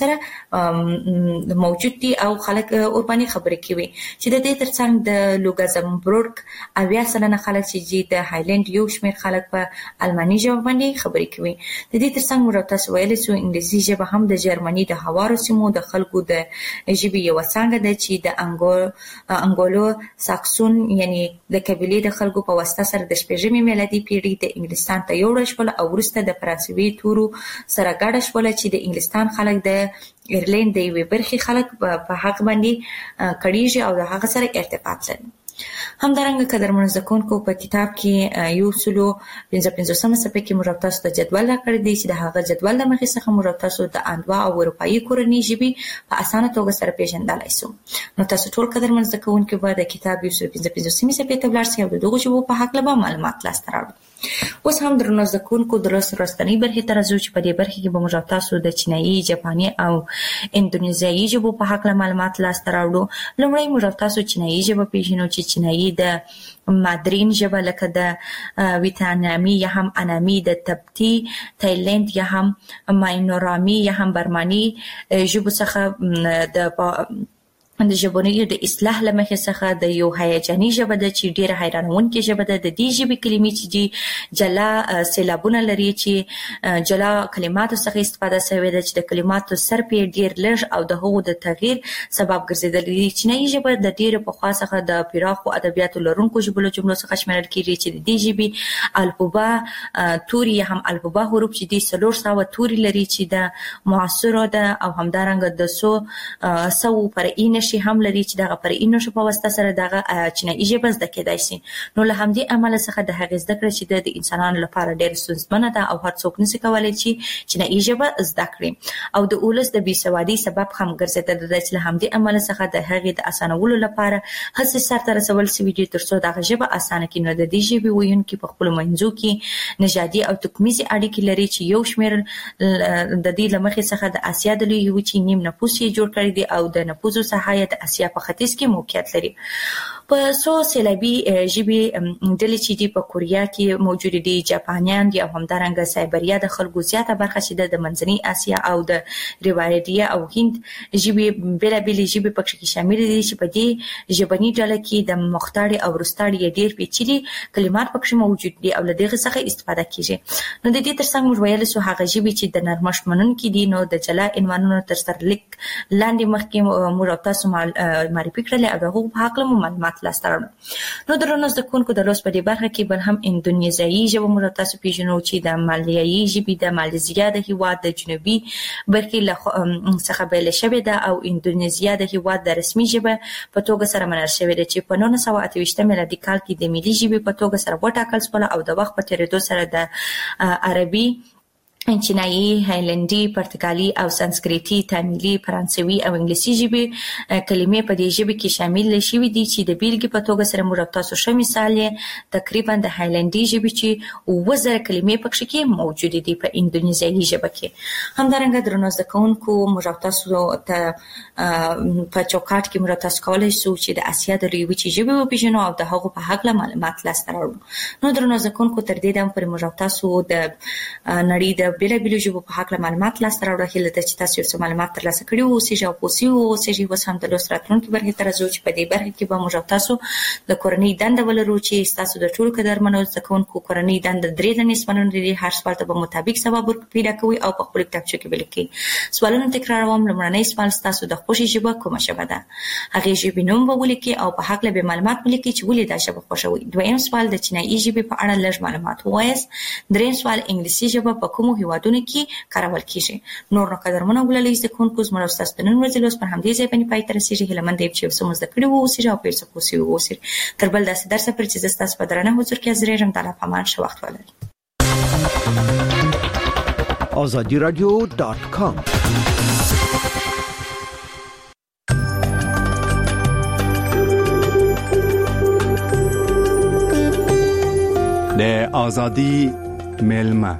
سره موجود دي او خلک ور باندې خبرې کوي چې د دې ترڅنګ د لوګزامبورګ 80% خلک چې د هایلند یو شمېر خلک په الماني ژبه باندې خبرې کوي. د دې ترڅنګ موږ تاسو ویلی شو انګلیسي ژبه هم د جرمني د هوارو سیمو د خلکو د ژبې یوه څانګه ده چې د انګولو ساکسون یعنی د قبیلې د خلکو په واسطه سره د 6مې میلادي پیړۍ د انګلیسان ته یوړل شول او وروسته د فرانسوي تورو سره ګډه شول چې د انګلستان خلک د ایرلند د یوې برخې خلک په حق باندې کړيږي او د هغه سره ارتباط لري. همدارنګه قدرمنو زده کوونکو، په کتاب کې 155 صفحه کې موږ تاسو ته جدول راکړی دی چې د هغه جدول د مخې څخه موږ تاسو د اندوا او اروپایي کورنۍ ژبې په اسانه توګه سره پیژندلای شو. نو تاسو ټول قدرمنو زده کوونکو به د کتاب 155 صفحه ته ولاړ شئ او دغه ژبو په حق له معلومات لاسته راوړئ. اوس هم درنو زده کوونکو، د لوست وروستنۍ برخې ته راځو چې په دې برخه کې به موږ تاسو د چینایي، جاپاني او اندونیزیایي ژبو په حق له معلومات لاسته راوړو. لومړی موږ تاسو چینایي ژبه پیژنو چې چینایي د مادرین ژبه لکه د ویتنامي یا هم انامي، د تبتي، تایلند یا هم ماینورامي یا هم برماني ژبو څخه د ژبنیو د اصلاح لمخې څخه د یو هیجاني ژبه ده چې ډیره حیرانونکې ژبه ده. د دې ژبې کلمې چې جلا سیلابونه لري، چې جلا کلماتو څخه استفاده شوې ده چې د کلماتو صرف یې ډیر لږ او د هغو د تغییر سبب ګرځېدلی دي. چینایي ژبه د ډیره پخوا څخه د پراخو ادبیاتو لرونکو ژبو له جملو څخه شمیرل کېږي چې د دې ژبې الفبا توري یا هم الفبا حروف چې دي 400 توري لري چې د معاصرو ده او همدارنګه د 100 فرعي شي هم لري چې دغه فرعي نښو په واسطه سره دغه چینایي ژبه زده کېدای شي. نو له همدې عمله څخه د هغې زده کړه چې د انسانانو لپاره ډېر ستونزمنه ده او هر څوک نشي کولی چې چینایي ژبه زده کړي او د اولس د بېسوادۍ سبب هم ګرځېدلی دی چې له همدې عمله څخه د هغې د اسانولو لپاره هڅې سرته رسول شوي دي تر څو دغه ژبه اسانه کړي. نو د دې ژبې ویونکي په خپلو منځو کې نژادي او توکمیزې اړیکې لري چې یو شمېر د دې له مخې څخه د اسیا د لویې وچې نیم نفوس یې جوړ کړی دی او د نفوسو ساحه یې د اسیا په ختیځ کې موقعیت لري. په څو سیلابي ژبې ډلې چې دي په کوریا کې موجود دي، جاپانیان دي او همدارنګه سایبریا د خلکو زیاته برخه چې د منځنۍ اسیا او د ریوایډیا او هند ژبې بېلابېلې ژبې پکې کې شامل دي چې په دې ژبني ډله کې د مختاړي او وروستاړي ډېر پیچلي کلمات پکې موجود دي او له دغه څخه استفاده کیږي. نو د دې ترڅنګ موږ ویل سو هغه ژبې چې د نرمښت منونکي دي نو د جلا عنوانونو تر سرلیک لاندې مخکې موږ تاسو معرفي کړل او دغه په حق له معلومات لاسته راوړل. نو درنو زده کوونکو د لوست په دې برخه کې بل هم اندونیزیایي ژبه موږ تاسو پیژنو چې د مالیایي ژبې د ماليزیا د هیواد د جنوبي برخې څخه بیل شوې ده او اندونیزیا د هیواد د رسمي ژبه په توګه سره منل شوې ده چې په 1928 میلادي کال کې د ملي ژبې په توګه سره وټاکل شوه او د وخت په تیریدو سره د عربي، چینایي، هایلندي، پرتګالي او سانسکریتي، تاميلي، فرانسوي او انګلیسي ژبې کلمې په دې ژبه کې شامل شوي دي چې د بیلګې په توګه سره موږ تاسو ښه مثال یې تقریبا د هایلندي ژبې چې 2000 کلمې پکې کې موجود دي په اندونیزیایي ژبه کې. همدارنګه درنو زده کوونکو موږ تاسو ته په چوکاټ کې موږ تاسو کولای شو چې د اسیا د لویې وچې ژبې وپېژنو او د هغو په هکله معلومات لاسته راوړو. نو درنو زده کوونکو تر دې دمه پورې موږ تاسو د نړۍ د بیلابېلو ژبو په هکله معلومات لاسته راوړل. هیله ده چې تاسو څه معلومات ترلاسه کړي اوسئ او پوه اوسئ. اوس هم د لوست راتلونکي برخې ته راځو چې په دې برخه کې به موږ تاسو د کورنۍ دنده ولرو چې تاسو د ټولو قدرمنو زده کوونکو کورنۍ دنده 3 دندې سمون لري. هر سوال ته به مطابق ځواب پیدا کوئ او په خپل کتابچه کې ولیکئ. سوالونه تکراروم. لومړنی سوال تاسو د خوښې ژبه کومه ژبه ده؟ هغې ژبې نوم به ولیکئ او په هکله به معلومات ولیکئ چې ولې دا ژبه خوښوئ. دویم سوال د چینایي ژبې په اړه لږ معلومات ووایاست. دریم سوال انګلیسي ژبه په کومو هیوادونو کې کارول کیږي. نور نو قدرمنو ولولئ زده کوونکو زموږ استاد د نن ورځې لوست پر همدې ځای باندې پای ته رسیږي. هیله مند یم چې اوس مو زده کړي وو اوسئ او پیل څه پوسي اوسئ. تر بل داسې درس پر چې تاسو په درنه حضور کې حاضر یم. تعالی پامان ښه وخت ولرئ. azadiradio.com د آزادی ملما.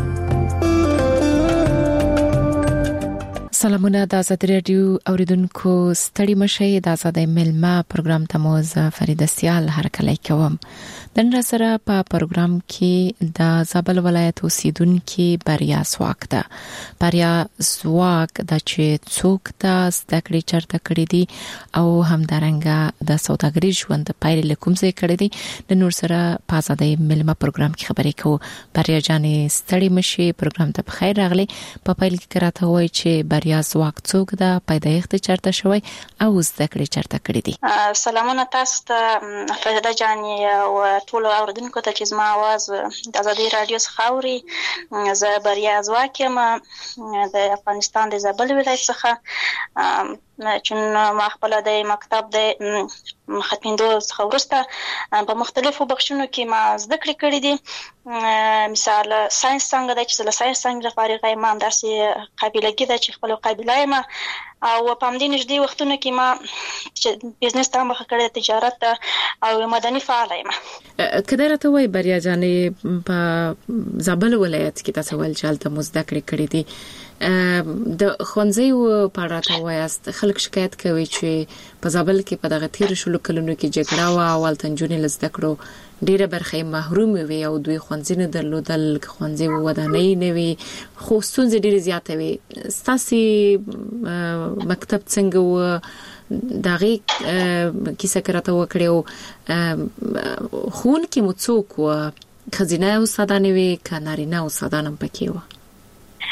سلامونه د آزاد رادیو اوریدونکو، ستړي مشئ. د آزادۍ ملما پروګرام ته مو زه فریده سیال هرکلی کوم. نن را سره په پروګرام کې د زابل ولایت اوسیدونکو بریا سواک ده. بریا سواک د چې څوک د زده کړې چرته کړې دي او همدارنګه د سوداګرۍ ژوند پایل لیکوم ځای کړې دي. د نور سره په آزادۍ ملما پروګرام کې خبرې کوو. بریا جانې ستړي مشئ، پروګرام ته بخیر راغلي. په پایل کې راته وایي چې بریا سواک څوک ده، پیدایښت چرته شوی او زده کړې چرته کړې دي. سلامونه تاسو ته فریده جانې او ټول اوریدونکو ته چې زما आवाज د آزادۍ رادیو څخه اوري. زه بریا سواک یم د افغانستان د زابل ولایت څخه. چون ما خپل د مکتب د ختمیدو څخه وروسته په مختلفو بخشونو کې ما زده کړې کړې دي. مثال ساينس څنګه د چې له ساينس څنګه فارغه یم، داسې قابلیت ده چې خپل قابلیت یم او په همدې نږدې وختونو کې ما بزنس ته مخه کړې، تجارت او مدني فعال یم. کله راته وای بریا جانې په زابل ولایت کې تاسو ول چالت مزده کړې دي. د خونځیو په اړه وایاست. خلک شکایت کوي چې په زابل کې په دغه تیر شلو کلونو کې جګړه او ولتنجونې لزده کړو ډیره برخه محروم وي او دوی خونځي نه درلودل، خونځي ودانۍ نه وي، خو ستونزې ډیره زیاته وي. ستاسو مکتب څنګه و دغه کیسه کراته وکړو؟ خون کې مو څوک و؟ خزینه او سادانه وي، کنارینه او سادانه پکې و؟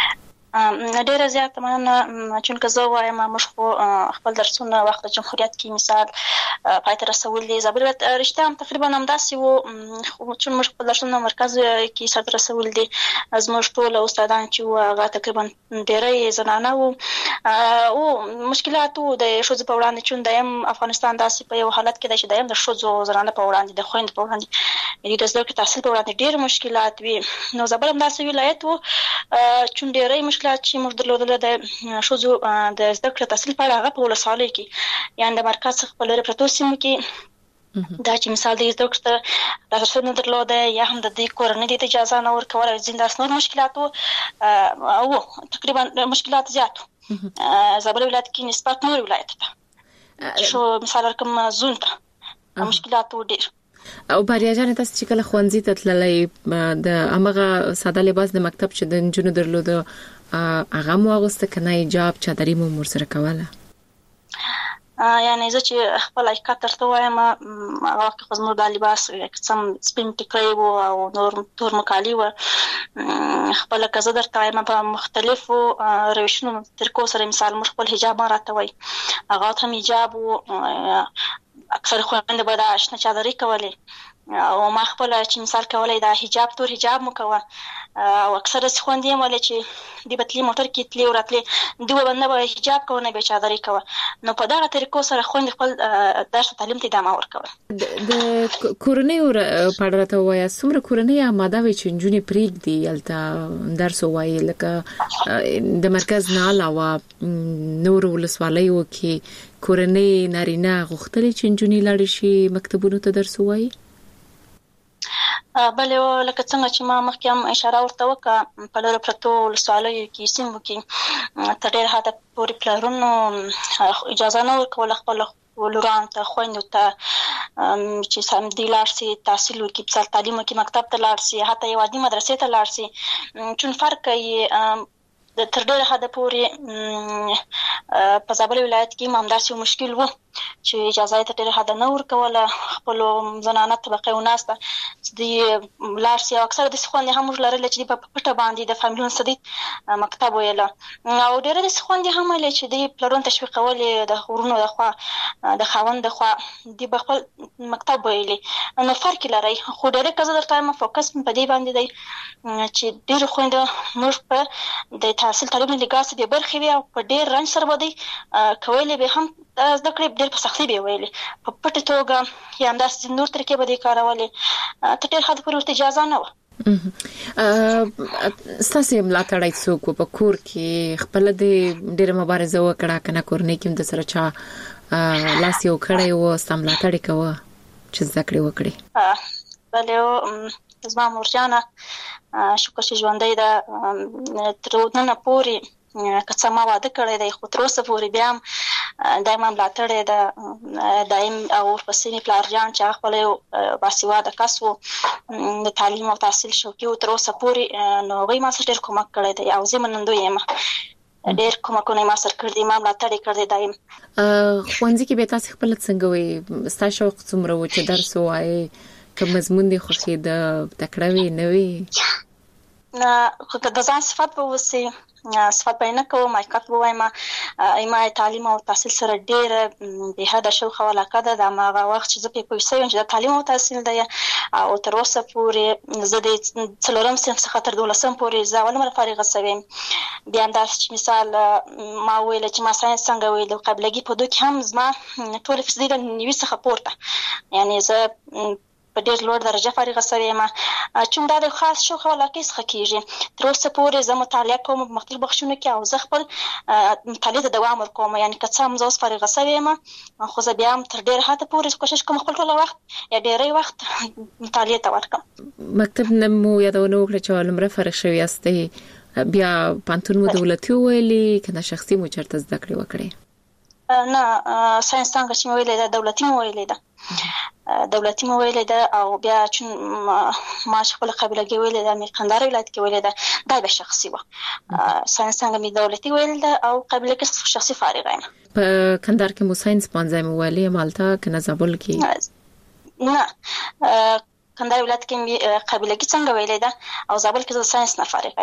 ډیره زیاته مننه چې زه وایم موږ خپل درسونه وخت د جمهوریت کې مثال پای ته رسول دي. زابل ولایت رښتیا هم تقریبا همداسې وو چې موږ خپل درسونه مرکز کې سرته رسول دي. زموږ ټول استادان چې وو هغه تقریبا ډیری زنانه وو او مشکلات وو د ښځو په وړاندې چې دایم افغانستان داسې په یو حالت کې دی چې دایم د ښځو زنانه په وړاندې د خویندو په وړاندې د زده کړې تحصیل په وړاندې ډېر مشکلات وي. نو زابل همداسې ولایت وو چې ډیری مشکلات چې موږ درلودل د ښځو د زده کړې تحصیل په اړه هغه په ولسوالیو کې یعنې د مرکز څخه په لرې پرتو سیمو کې دا چې مثال د زده کړې ته لاسرسی نه درلوده یا هم د دې کورنۍ ته اجازه نه ورکوله ځینې داسې نور مشکلات وو تقریبا مشکلات زیات وو. زابل ولایت کې نسبت نور ولایت ته شو مثال ورکړم زون ته مشکلات وو ډېر. او باریا جان تاسو چې کله ښوونځي ته تللې د امغه ساده لباس د مکتب چې د نجونو درلوده هغه مو اغوسته کنه حجاب چادرې مو ورسره کوله؟ یعنی زه چې خپل حقیقت درته وایم هغه وخت خو زموږ د لباس سم سپین ټیکری وو او نور تور مکالي وو. خپل که زه درته وایم په مختلفو روشونو طریقو سره مثال موږ خپل حجاب ما راته وایي هغه هم حجاب وو. اکثر خویندې به دا شنه چادرې کولې او ما خپل چې مثال کولای دا حجاب تور حجاب مو کوه او اکثر خویندې هم ولې چې دی بتلی موټر کې تلې وراتلې دوی باندې به حجاب کوه نه به چادرې کوه. نو په دغه طریقو سره خویندې خپل درس تعلیم ته ادامه ورکوه. د کورنۍ په اړه راته وایه څومره کورنۍ آماده وي چې نجونې پرېږدي هلته درس ووایي لکه د مرکز نه علاوه نورو ولسوالیو کې کورنۍ نارینه غوښتلې چې نجونې لاړې شي مکتبونو ته درس ووایي؟ بلې لکه څنګه چې ما مخکې هم اشاره ورته وکړه په لرې پرتو ولسوالیو کې سیمو کې تر ډېر حده پورې پلرونو اجازه نه ورکوله خپلو لورانو ته خویندو ته چې سمدي لاړ شي تحصیل وکړي مثال تعلیم وکړي مکتب ته لاړ شي حتی یو عادي مدرسې ته لاړ شي. چون فرق کوي تر ډېره حده پورې په زابل ولایت کې همداسې مشکل و چې اجازه یې تر ډېره حده نه ورکوله خپلو زنانه طبقې وناسته چې دوی لاړ شي او اکثره داسې خویندې هم موږ لرلې چې دوی په پټه باندې د فامیلونو څخه دوی مکتب ویله او ډېرې داسې خویندې هم ویلې چې دوی پلرونه تشویقولې د ورونو د خوا د خاوند د خوا دوی به خپل مکتب ویلې. نو فرق لري خو ډېرې که زه درته وایم فوکس په دې باندې دی چې ډېرې خویندې موږ په د تحصیل تعلیم لګاسې د برخې وي او په ډېر رنج سره به دوی کولی به هم زده کړې ډېر په سختۍ به یې ویلې په پټه توګه یا همداسې نور طریقې به دوی کارولې تر ډېر حده پورې ورته اجازه نه وه. ستاسې ملاتړی څوک و په کور کې خپله د ډېره مبارزه وکړه که نه کورنۍ کې هم د سره چا لاس یو کړی و ستا ملاتړ یې کوه چې زده کړې وکړې؟ بلې زما مورجانه شکر چې ژوندۍ ده تر ننه پورې که څه ما واده کړی دی خو تر اوسه پورې بیا هم دایم ملاتړ یې ده دایم او ورپسې مې پلار جان چې هغه خپله یو باسواده کس و د تعلیم او تحصیل شوقي و تر اوسه پورې نو هغوی ما سره ډېر کومک کړی دی او زه منندوی یم ډېر کومکونه یې ما سره کړي دي ما ملاتړ یې کړی دایم. ښوونځي کې بیا تاسې خپله څنګه وایي ستا شوق څومره و چې درس ووایې که مضمون دې خوښېده تکړه وې نه وې؟ خو که د ځان صفت به اوسي صفت به یې نه کوم حقیقت به وایم ما تعلیم او تحصیل سره ډېره بېحده شوق او علاقه ده د هماغه وخت چې زه پرې پوه شوې یم چې دا تعلیم او تحصیل دی او تر اوسه پورې زه د 4م صنف څخه تر 12م پورې زه اول عمره فارغه شوې یم. بیا همداسې چې مثال ما وویله چې ما ساینس څنګه ویل قابلګي په دو کې هم زما ټولې فیصدي د 90 څخه پورته یعنې زه په ډېر لوړ درجه فارغه شوې یم چون دا د خاص شوق او علاقې څخه کېږي. تر اوسه پورې زه مطالعه کوم په مختلفو بخشونو کې او زه خپل مطالعې ته دوام ورکوم یعنې که څه هم زه اوس فارغه شوې یم خو زه بیا هم تر ډېر حده پورې کوشش کوم خپل ټول وخت یا ډېری وخت مطالعې ته ورکړم. مکتب نه مو یادونه وکړه چې اول عمره فارغ شوې یاستئ بیا پوهنتون مو دولتي وویلې که نه شخصي مو چېرته زده کړې وکړې؟ نه ساینس څنګه چې مې ویلې ده دولتي مې ویلې ده دولتي مې ویلې ده او بیا چون ما چې خپله قابلګي ویلې ده مې کندهار ولایت کې ویلې ده دا بیا شخصي وه. ساینس څنګه مې دولتي ویلې ده او قابلګي شخصي فارغه یم. په کندهار کې مو ساینس پوهنځی مو ویلی یم هلته که نه زابل کې؟ نه کندهار ولایت کې مې قابلګي څنګه ویلې ده او زابل کې زه ساینس نه فارغه یم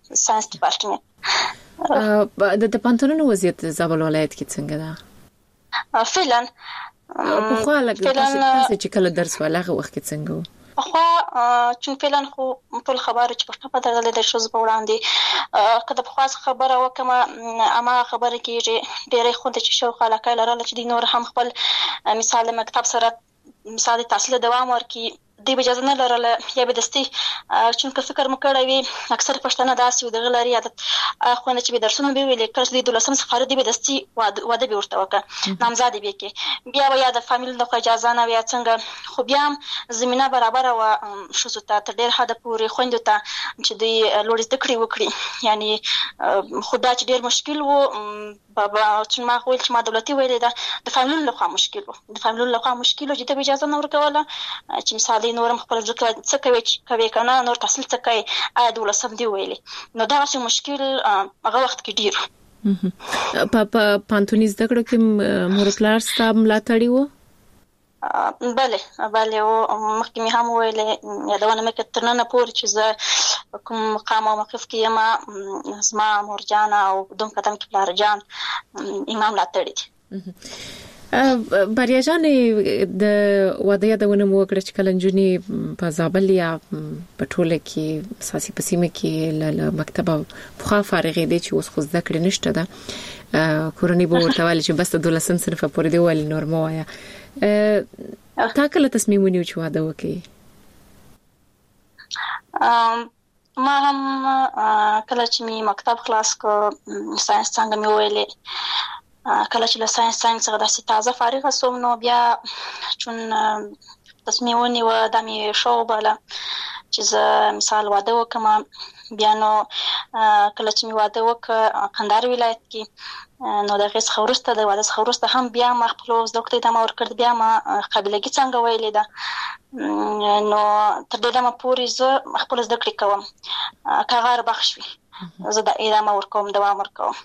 ساينس ډپارټمنټ. د پانتونونو وضعیت زابل ولایت کې څنګه ده؟ فعلا په خو لګ تاسو چې کله درس ولاغه وخت کې څنګه و؟ خو چې فعلا خو ټول خبره چې په خپل درغله د شوز په وړاندې کله په خاص خبره وکمه اما خبره کېږي ډېرې خو د شو خلک لرل چې د نور هم خپل مثال مکتب سره مثال تحصیل دوام ورکي دی به اجازه نه لرله یا به دستي چې فکر مکړی وي اکثر پښتنه داسې و دغه لري عادت خو نه چې به درسونه به ویل کړه د 12 څخه دی به دستي واده به ورته وکړه نامزادي به کې بیا یا د فامیل د اجازه نه وي څنګه خو بیا زمينه برابر او شو ته تر ډېر حد پورې خويندو ته چې د لوړ زده کړې وکړي یعنی خدا چې ډېر مشکل وو بابا چې ما خو چې ما دولتي ویلې ده د فامیل له خوا مشکل وو د فامیل له خوا مشکل چې د اجازه نه ورکوله چې مثال نورم خپل ځکه څه کوي کنه نور تحصیل څه کوي ایا د ولسم دی ویلي نو دا څه مشکل هغه وخت کې ډیر په پانتونی زده کړو کې مور پلار ستاب ملاتړي وو بله او مخکې مې هم ویلې یادونه مې کتنه نه پور چې زه کوم مقام او موقف کې ما زما مورجان او دوم قدم کې پلار جان امام ملاتړي بریا جان د واده یادونه مو وکړه چې کلنجونی په زابل یا په ټوله کې اساسي پسیمه کې له مکتبه په فارغې دي چې اوس خو زده کړې نشته ده کورنۍ به ورته وایي چې بس د 12 صنف پورې دی ول نور مو وایا تا کله تصمیم ونیو چې واده وکړي ما هم کله چې می مکتب خلاص کو ساينس څنګه مې ویلې کله چې له ساينس څخه داسې تازه فارغه سوم نو بیا چون تصمیم ونیو د می شو بل چې زه مثال واده وکم بیا نو کله چې می واده وک قندهار ولایت کې نو دغه څخه د واده څخه ورسته هم بیا ما خپل زده ته ما ورکړ بیا ما قابلیت څنګه ویلې ده نو تر دې ما پوری زه خپل زده کړې کوم کاغار بخښوي زه د ادامه ورکوم دوام ورکوم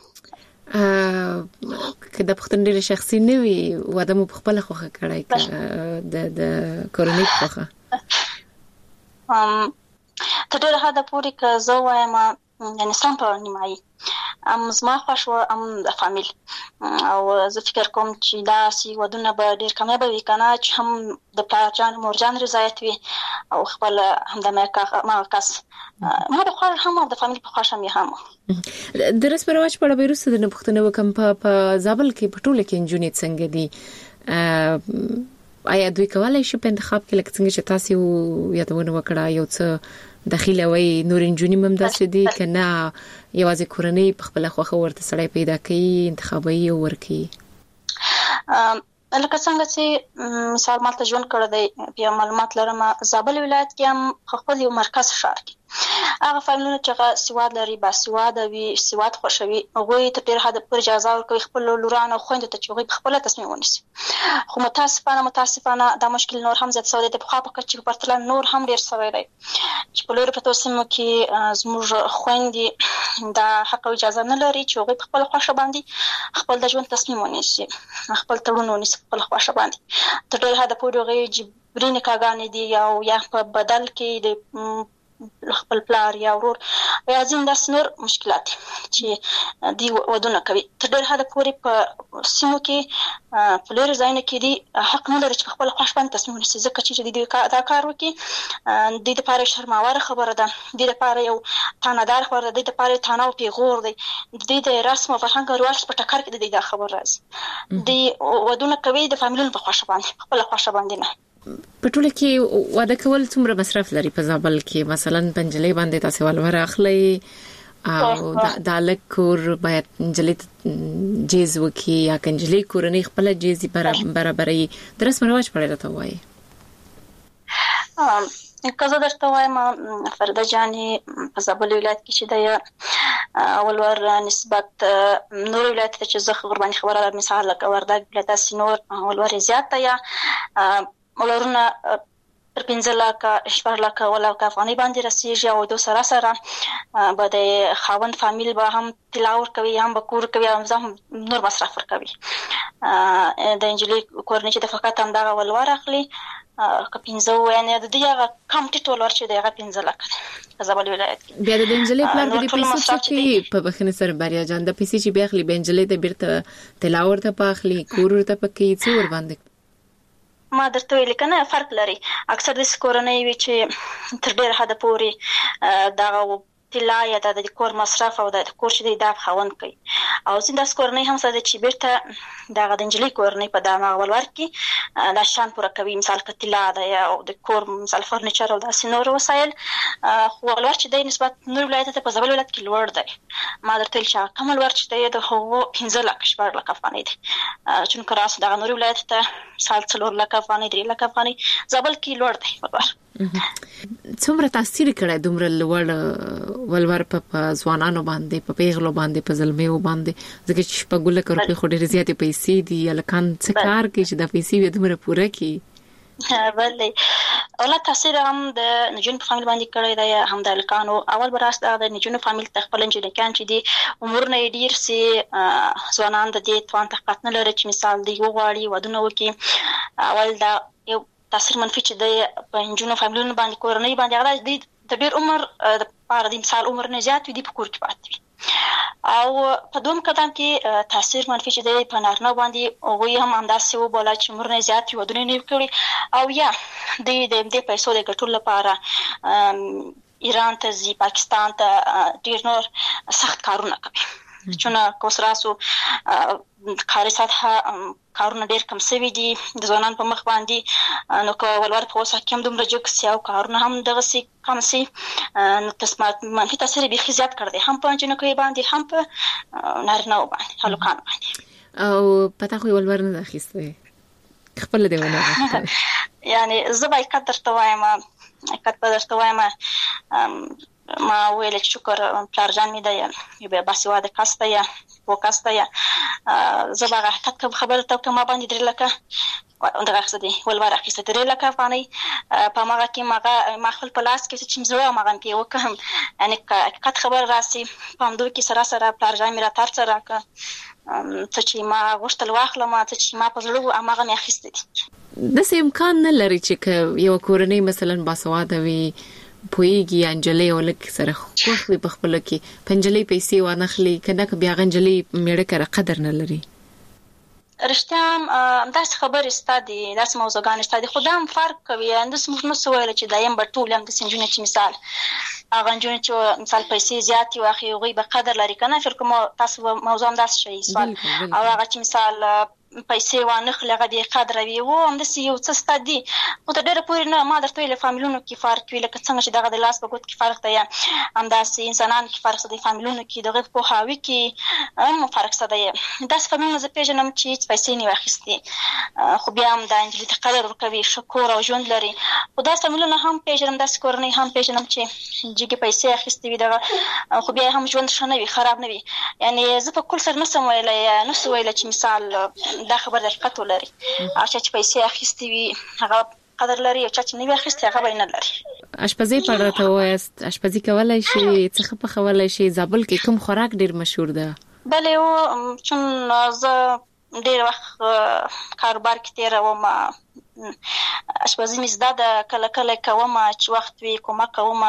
که د پښتون ډېر شخصي نه وي واده مو خپل خوخه کړای د کورنۍ خوخه تر ډېر حد پورې که زه وایم یعنی سم په نیمایي زما خوښ و د فامیل او زه فکر کوم چې دا سی ودونه به ډېر کامیاب وي کنه چې هم د پلار جان مور جان رضایت وي او خپل هم د ما کس ما د خور هم د فامیل په خوښ هم درس پرواز په اړه بیرسته د پښتنو وکم په زابل کې په ټوله کې انجونې څنګه دي آیا دوی کولای شي په انتخاب کې لکه څنګه چې تاسو یادونه وکړه یو څه داخله وي نور انجونې ممداسه دي کنه یوازې کورنۍ په خپل خوخه ورته سړی پیدا کوي انتخابي ورکی لکه څنګه چې مثال ماته ژوند کړی دی بیا معلومات لرم زابل ولایت کې هم خپل یو مرکز ښار کې هغه فامیلونه چې سواد لري با سواد وي سواد خوشوي هغه ته ډېر حد پر اجازه ورکوي خپل لورانو خويند ته چې خپل تصمیم ونیسي خو متاسفانه دا مشکل نور هم زیات سوي د په خاطر چې پرتل نور هم ډېر سوي دی چې په لور په توسمو کې زموږ خويندې دا حق او اجازه نه لري چې هغه خپل خوښه باندې خپل د ژوند تصمیم ونیسي خپل تړون ونیسي خپل خوښه باندې تر ډېر حد پورې هغه جبري نکاحګانې دي یا په بدل کې د خپل پلار یا ورور یا ځین داس نور مشکلات چې دی ودونه کوي تر ډېر حد پورې په سیمو کې په لور ځایونه کې دی حق نه لري چې خپل خوښ باندې تصمیم ونیسي ځکه چې د دا کار وکړي د لپاره شرماوره خبره ده د لپاره یو تانادار خبره ده د لپاره تاناو پیغور دی د رسم او فرهنګ رواج په ټکر کې د خبر راځي د ودونه کوي د فامیلونو په خوښ باندې خپل خوښ باندې نه په ټوله کې واده کول څومره مصرف لري په زابل کې مثلا پنځلې باندې تاسو ولور اخلي او د الکور باید انجلې جیز وکي یا کنجلې کورنۍ خپل جیزي برابرې درس مرواج پړې راته وایي کزه درته وایم فرده جاني په زابل ولایت کې چې د اولور نسبت نور ولایت ته چې زه قرباني خبره مثال لکه وردګ ولایت سينور اولور زیاته یا ولورونه پر 15 لک 14 لک ولا افغاني باندې رسیږي او د سره به د خاوند فامیل به هم تلاور کوي هم به کور کوي هم نور مصرف کوي د انجلي کورنۍ چې د فقط هم دا ولور اخلي 15 یعنی د دې هغه کم ټیټ ولور چې دغه 15 لک په زابل ولایت کې. بیا د بنجلې پلار د پیسې چې په بخنه سره بریا جان د پیسې چې بیا خلی بنجلې د بیرته تلاور ته پاخلی کورور ته پکې څو ور باندې ما درته ویل کنه فرق لري. اکثر د کورنۍ وی چې تر ډیر حد پورې دغه تلا یا د کور مصرف او د کور چې د خوند کوي او زنده کورنۍ هم ساده چې بیرته دغه د انجلي کورنۍ په دغه ولور کې د شان پوره کوي. مثال کتلا د یا د کور مثال فرنیچر او د سينور وسایل خو ولور چې د نسبت نور ولایت ته په زابل ولایت کې لوړ دی. ما درته چې کوم ولور چې د هو 15 لک شپږ لک افغانۍ دي چې کراس د نور ولایت ته سال 4 لک افغانۍ 3 لک افغانۍ زابل کې لوړ دی ولور. څومره تاثیر کړی دومره لوړ ولور په ځوانانو باندې په پیغلو باندې په زلمیو باندې ځکه چې په ګوله کړو خو ډېر زیاتې پیسې دي الکان څه کار کوي چې د پیسې دومره پوره کړي. بله اوله تاثیر هم د نجونو په فامیل باندې کړی دی هم د الکانو. اول براس د نجونو فامیل خپل انجنیران چې دي عمر نه ډیر سي ځوانان د دې توان طاقت نه لري چې مثال دی وغواړي ودونه وکړي. اول دا یو تاثیر منفي چې د پنځونو فامیلونو باندې کورنۍ باندې هغه د ډیر عمر د پاره د مثال عمر نه زیات وي په کور کې پاتې وي. او په دوم قدم کې تاثیر منفي چې د پنارنو باندې هغه هم انداسې وبوله چې عمر نه زیات ودونه نه کړي او یا د پیسو د ګټلو لپاره ایران ته ځي پاکستان ته ډیر نور سخت کارونه کوي. چونه کوسراسو کاري سطح کارونه ډیر کم شوي دي د ځوانان په مخ باندې نو کو ولور په اوسه کې هم دومره جوړ سي او کارونه هم دغه سي کم سي نو تسمات منفي تاثیر به زیات کړ دي هم په جنو کې باندې هم په نارنه باندې هلوکان باندې او پتا خو ولور نه اخیسته خپل دی ونه یعنی زبای قدر توایم ما ویل چې شکر پلارجان می دی یو به باسواده کاسته یا وکاسته یا زبغه حقیقت خبره ته ما باندې درې لکه اندغه خسته ولور اخیسته درې لکه افغانۍ په ماغه کې ما خپل پلاس کې چې مزه ما غن کې وکم یعنی حقیقت خبر راسي په همدو کې سره پلارجان می را تر سره کا ته چې ما غوښتل واخله ما ته چې ما په زړه اماغه می اخیسته د سې امکان نه لري چې یو کورنۍ مثلا باسواده وي پویږي انجلې ولک سره خوخ په خپل کې پنجلې پیسې وانخلي کنه بیا غنجلې میړه کړه قدر نه لري. رښتیا داس خبر استادي داس موضوعګان استادي خدام فرق کوي اندس موږ نو سوال چې دایم بټول هم د سنجونه چې مثال اغه جون چې مثال پیسې زیات واخی غي به قدر لري کنه فر کوم تاسو موضوع هم داس شي سوال او هغه چې مثال پیسې وانخلي هغه به قدر وي و هم د یو څه ستدي او ته ډېر پوری نه ما درته ویل فامیلونو کې فرق وی لکه څنګه چې دغه د لاس په ګوت کې فرق دی هم داس انسانان کې فرق دی فامیلونو کې دغه په هاوی کې هم فرق دی داس فامیلونو ز پیژنم چې پیسې نه واخیستي خو بیا هم د انجلي قدر ورکوي شکر او ژوند لري او داس فامیلونو هم پیژنم داس کورنۍ هم پیژنم چې جګه پیسې اخیستي وي دغه خو بیا هم ژوند شنه وي خراب نه وي یعنی زه په کل سر نسم ویلای چې مثال دا خبر د حقیقت ولري او چې پیسې اخیستي وي هغه قدر لري او چې نه اخیستي هغه به نه لري. اشپزي پړته وایست اشپزي کولای شي څه په خولای شي زابل کې کوم خوراک ډیر مشهور ده؟ بله او چون زه ډیر وخت کاروبار کې تیروم اشپزي مې زده کله کله کوم چې وخت وي کومه کوم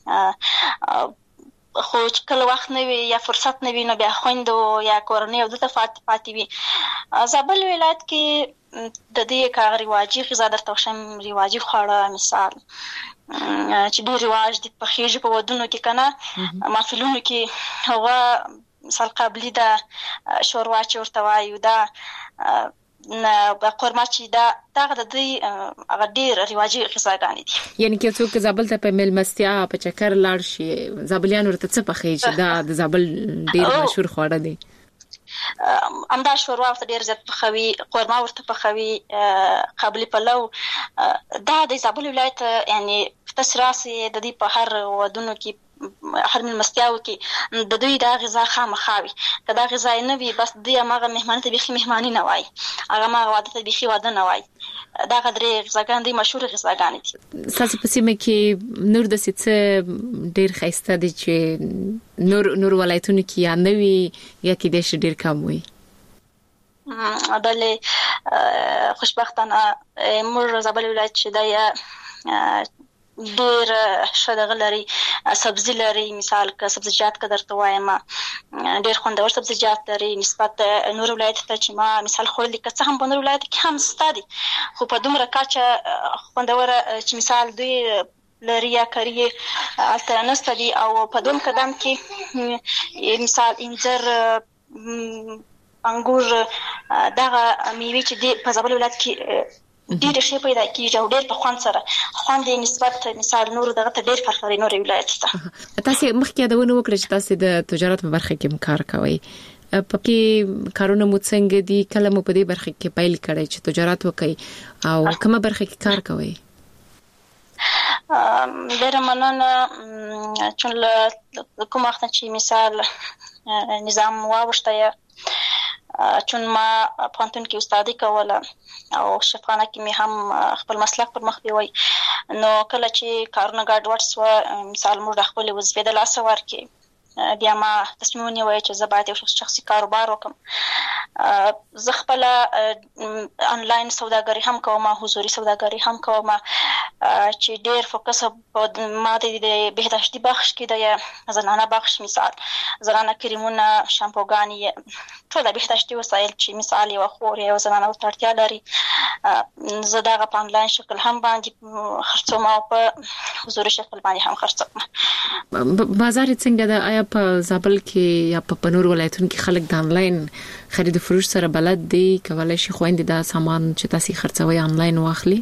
خو چې کله وخت نه وي یا فرصت نه وي نو بیا خويندو یا کورنۍ او د تفاعت وي زابل ولایت کې د دې کار رواجي غذا درته شم رواجي خواړه مثال چې ډېر رواج دي په خېج په ودونو کې کنه محفلونو کې هغه مثال قبلي دا شوروا چې ورته وایو دا نه قورمه چې دا د دې هغه ډېر رواجي غذاګانې دي یعنی کې څوک زابل ته په ملمستیا په چکر لاړ شي زابلیان ورته څه پخې چې دا د زابل ډېر مشهور خواړه دي امدا شوروا ورته ډېر زیات پخوي قورمه ورته پخوي قبلي پلو دا د زابل ولایت یعنی تسراسي د دې په هر ودونو کې هر ملمستیاو کې د دوی دا غذا خامخاوي کدا غذا نه وي بس دوی هغه مهمان ته بيخي مهماني نه وای هغه ما واده ته بيخي واده نه وای دا غدرې غذاګان دي مشهور غذاګان دي. تاسو په سیمه کې نور د څه ډیر خسته دي چې نور ولایتونو کې یا نوي یا کې د ډیر کم وي بلې خوشبختانه موږ زابل ولایت چې د ډېر شدغه لري سبزی لري مثال که سبزیجات که درته وایم ډېر خوندور سبزیجات لري نسبت نور ولایت ته چې ما مثال خوړلي که څه هم په نور ولایت کې هم شته دي خو په دومره کچه خوندوره چې مثال دوی لري یا کری هلته نشته دي او په دویم قدم کې مثال انځر انګور دغه میوې چې دي په زابل ولایت کې ډېر شي پیدا کیږي او ډېر په خوند سره خوند نسبت مثال نور دغه ته ډېر فرق لري نور ولایت ته. تاسو مخکې دا ونه وکړئ چې تاسو د تجارت په برخه کې کار کوئ په کې کارونه مو څنګه دي کله مو په دې برخه کې پیل کړئ چې تجارت وکړئ او کومه برخه کې کار کوئ؟ ډېر مننه چې کوم وخت چې مثال نظام واوښته چون ما پوهنتون کې استادي کوله او شفاخانه کې مې هم خپل مسلک پر مخ بیوي نو کله چې کارونه ګډوډ شو مثال موږ د خپل وظیفې د لاسه ورکړي بیا ما تصمیم ونیوی چې زه باید یو شخصي کاروبار وکړم. زه خپل انلاین سوداګري هم کوم حضوري سوداګري هم کوم چې ډېر فوکس ما د بهداشتي بخش کې د زنانه بخش مثال زنانه کریمونه شامپوګانې ټول د بهداشتي وسایل چې مثال یو خور یو زنانه ورته اړتیا لري زه دغه په انلاین شکل هم باندې خرڅوم او په حضوري شکل باندې هم خرڅوم. بازار څنګه ده؟ آیا په زابل کې یا په نور ولایتونو کې خلک د انلاین خرید فروش سره بلد دي کولای شي خويندې دا سامان چې تاسو خرڅوي انلاین واخلي؟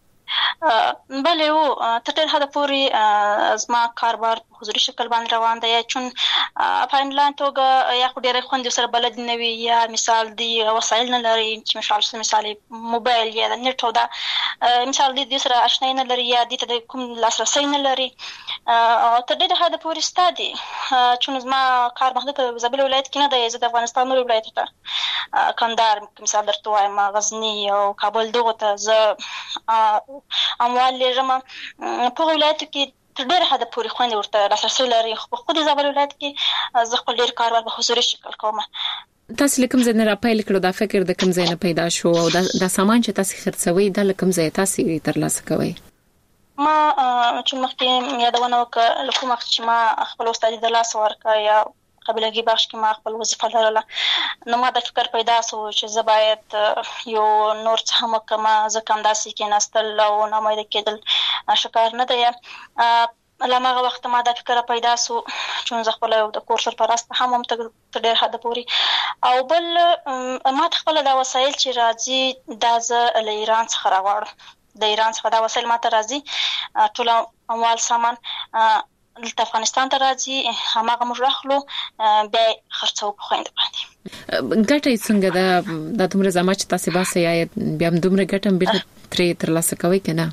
بله او تر ډېر حده پورې زما کاروبار په حضوري شکل باندې روان دی چون په انلاین توګه یا خو ډېرې خوندې سره بلد نه وي یا مثال دی وسایل نه لري چې مثال موبایل یا د نت او دا مثال دی سره آشنایي نه لري یا د کوم لاسرسي نه لري تر ډېر حده پورې ستادي چون زما کار مخکې په زابل ولایت کې نه دی زه د افغانستان نور ولایت ته کندهار مثال درته وایم غزني او کابل دغه ته زه اموال لرم په ولایت کې تر ډېر حده پورې خوندې ورته لاسرسي لري خو په خود زابل ولایت کې زه خپل ډېر کاروبار په حضوري شکل کوم. تاسو کوم ځای نه راپیل کړو دا فکر د کوم ځای نه پیدا شو او دا سامان چې تاسو خرڅوي د کوم ځای تاسو ترلاسه کوي؟ ما چې مخکې یادونه وکړه کوم وخت چې ما خپل استادي د لاس ورکړ یا قبلګي بخش کې ما خپل وظیفه لرله نو ما د فکر پیدا شو چې زه باید یو نور څه هم کوم زه کوم داسې کې نستل او نامید کېدل شکار نه دی لمغه وخت ما د فکر پیدا شو چې زه خپل د کورس پرسته هم تر ډېر حد پورې او بل ما خپل د وسایل چې راځي د ز له ایران څخه راوړم د ایران څخه دا وسایل ماته راځي ټول اموال سامان د افغانستان ته راځي هماغه موږ راخلو بیا خرڅو په خويند باندې. ګټه څنګه ده د دومره زما چې تاسو باسه یا بیا هم دومره ګټه به ترې ترلاسه کوي کنه؟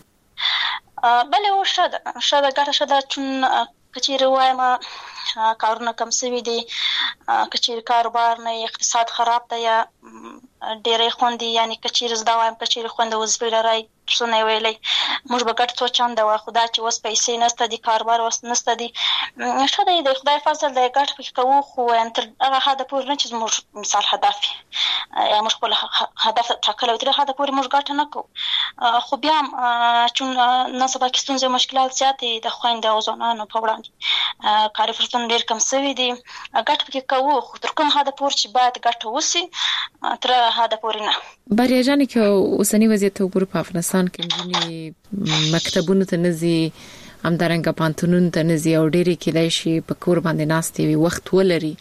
بله او شاده ګټه شاده چون کچېر وایم کارونه کم سوي دي کچېر کاروبار نه اقتصاد خراب دی یا ډېرې خوندې یعنی کچېر زدا وایم کچېر خوند وزبل راي څونه ویلې موږ به ګټ څو چاند وا خدا چې وس پیسې نسته دي کاروبار وس نسته دي شته د خدای فضل د ګټ پکې کوو خو انتر هغه حد پورې نه چې موږ مثال هدف یا موږ خپل هدف ټاکلو تر حد پورې موږ ګټ نه کوو خو بیا چون نن سبا کې ستونزې مشکلات زیاتې د خويند او ځوانانو په وړاندې کار فرصتونه ډېر کم شوي دي ګټ پکې کوو خو تر کوم حد پورې چې باید ګټ وسی تر حد پورې نه. بریاجان کې اوسنی وضعیت وګورو په افغانستان کې مکتبونو ته نزي همدارنګه پانتونونو ته نزي او ډېری کېدای شي په کور باندې ناستې وي وخت ولري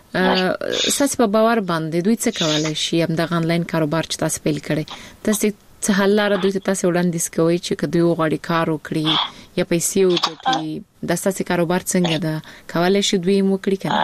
ساس په باور باندې دوی څه کولای شي همدغه انلاین کاروبار چې تاسو پیل کړي تاسو څه حل لاره دوی ته تاسو وړاندیز کوي چې کدی غواړي کار وکړي یا پیسې وګټي د تاسو کاروبار څنګه ده کولای شي دوی مو کړی کنه؟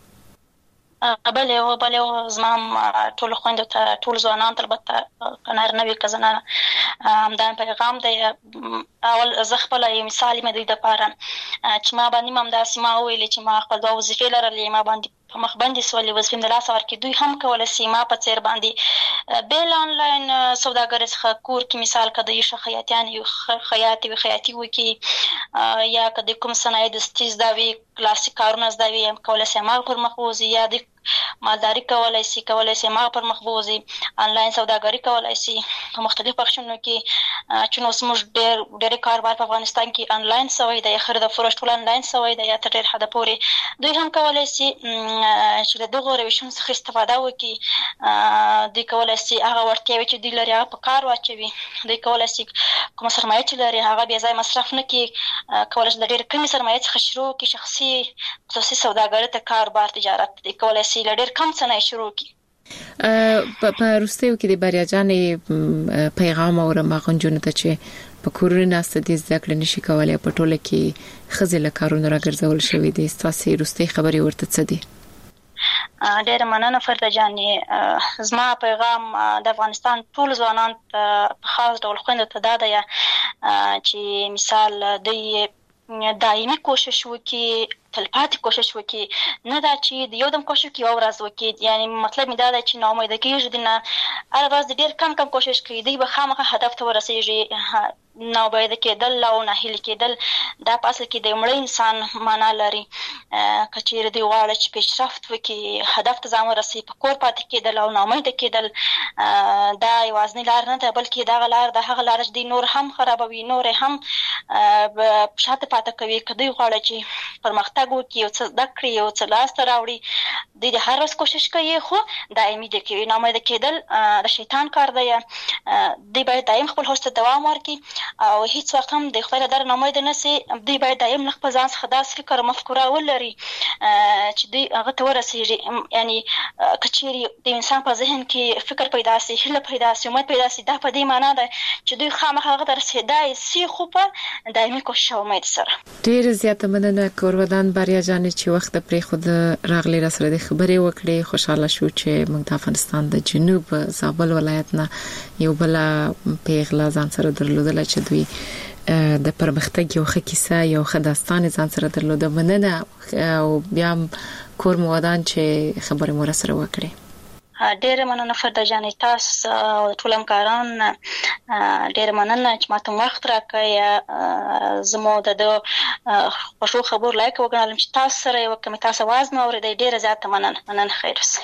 بله زمام ټول خويندو ته ټول ځوانان البته کنار نه وی کزنه همدا پیغام دی اول زه خپل یو مثال مې د لپاره چې ما باندې مم دا سیمه ویل چې ما خپل د وظیفې لرلې ما باندې په مخ باندې سولې وظیفې د لاس ورکې دوی هم کول سیمه په چیر باندې بیل انلاین سوداګر څخه کور کې مثال کده یو خیاطیان یو خیاطي وکي یا کده کوم صنایع د ستیز دا وی کلاسیک کارونه زده وی کول سیمه پر مخوزي یا د مالداري کولای شي ما پر مخ بوزي، انلاین سوداګري کولای شي په مختلفو بخشونو کې چې نو موږ ډېر کاروبار په افغانستان کې انلاین سوی دی، خرید او فروش ټول انلاین سوی دی، یا تر ډېر حده پورې دوی هم کولای شي چې له دغو روشونو څخه استفاده وکړي. دوی کولای شي هغه وړتیاوې چې دوی لري هغه په کار واچوي. دوی کولای شي کومه سرمایه چې لري هغه بې ځایه مصرف نه کړي، کولای شي له ډېرې کمې سرمایې څخه شروع کړي، شخصي خصوصي سوداګري ته کاروبار تجارت. دوی کولای شي له ډېر کم څه نه شروع کړي. په وروستیو کې د بریا جانې پیغام اورم هغه نجونو ته چې په کورونو ناسته دي زده کړې نشي کولای، په ټوله کې ښځې له کارونو راګرځول شوې دي. ستاسې وروستۍ خبرې ورته څه دي؟ ډېره مننه فرده جانې. زما پیغام د افغانستان ټول ځوانانو ته په خاص ډول خویندو ته دا دی چې مثال دوی دایمي کوشش وکړي، تلپاتې کوشش وکړي، نه دا چې د یو دم کوشش وکړي او ورځ وکړي. یعنی مطلب مې دا دی چې ناامیده کېږي نه، هره ورځ ډېر کم کوشش کوي، دوی به خامخا هدف ته ورسېږي. ناامیده کېدل او ناهیلي کېدل دا په اصل کې د مړه انسان معنا لري. که چېرې دوی غواړي چې پیشرفت وکړي، هدف ته ځان ورسوي، په کور پاتې کېدل او ناامیده کېدل دا یوازینۍ لار نه ده، بلکې دغه لار د هغه لار چې دوی نور هم خرابوي، نور هم شاته پاتې کوي. که دوی غواړي چې پرمختګ وکړي، یو څه زده کړي، یو څه لاسته راوړي، دوی د هر ورځ کوشش کوي خو دایمي دې کوي. ناامیده کېدل د شیطان کار دی. دوی باید دایم خپل هوډ ته دوام ورکړي او هیڅ وخت هم د خدای له دره ناامیده نه سي. دوی باید دایم له خپل ځان څخه داسې فکر او مفکوره ولري چې دوی هغه ته ورسېږي. یعنی که چېرې د انسان په ذهن کې فکر پیدا سي، هیله پیدا سي، امید پیدا سي، دا په دې معنا ده چې دوی خامخا هغه ته رسېدای سي، خو په دایمي کوشش او امید سره. ډېره زیاته مننه کورودان بریا جانې چې وخت پرې خود راغلی را سره د خبرې وکړې. خوشاله شو چې موږ د افغانستان د جنوب زابل ولایت نه یو بل پیغله ځان سره درلودل چې دوی د پرمختګ یو ښه کیسه، یو ښه داستان ځان سره درلوده. مننه او بیا کور مو ودان چې خبرې مو را سره وکړې. ډېره مننه فرده جانې، تاسو او ټول همکاران ډېره مننه چې ماته وخت راکړی. زموږ د خوشو خبرو لایق وګڼلم چې تاسو سره یې وکړم، تاسو आवाज مې اورېدی. ډېره زیاته مننه. خیر اوسئ.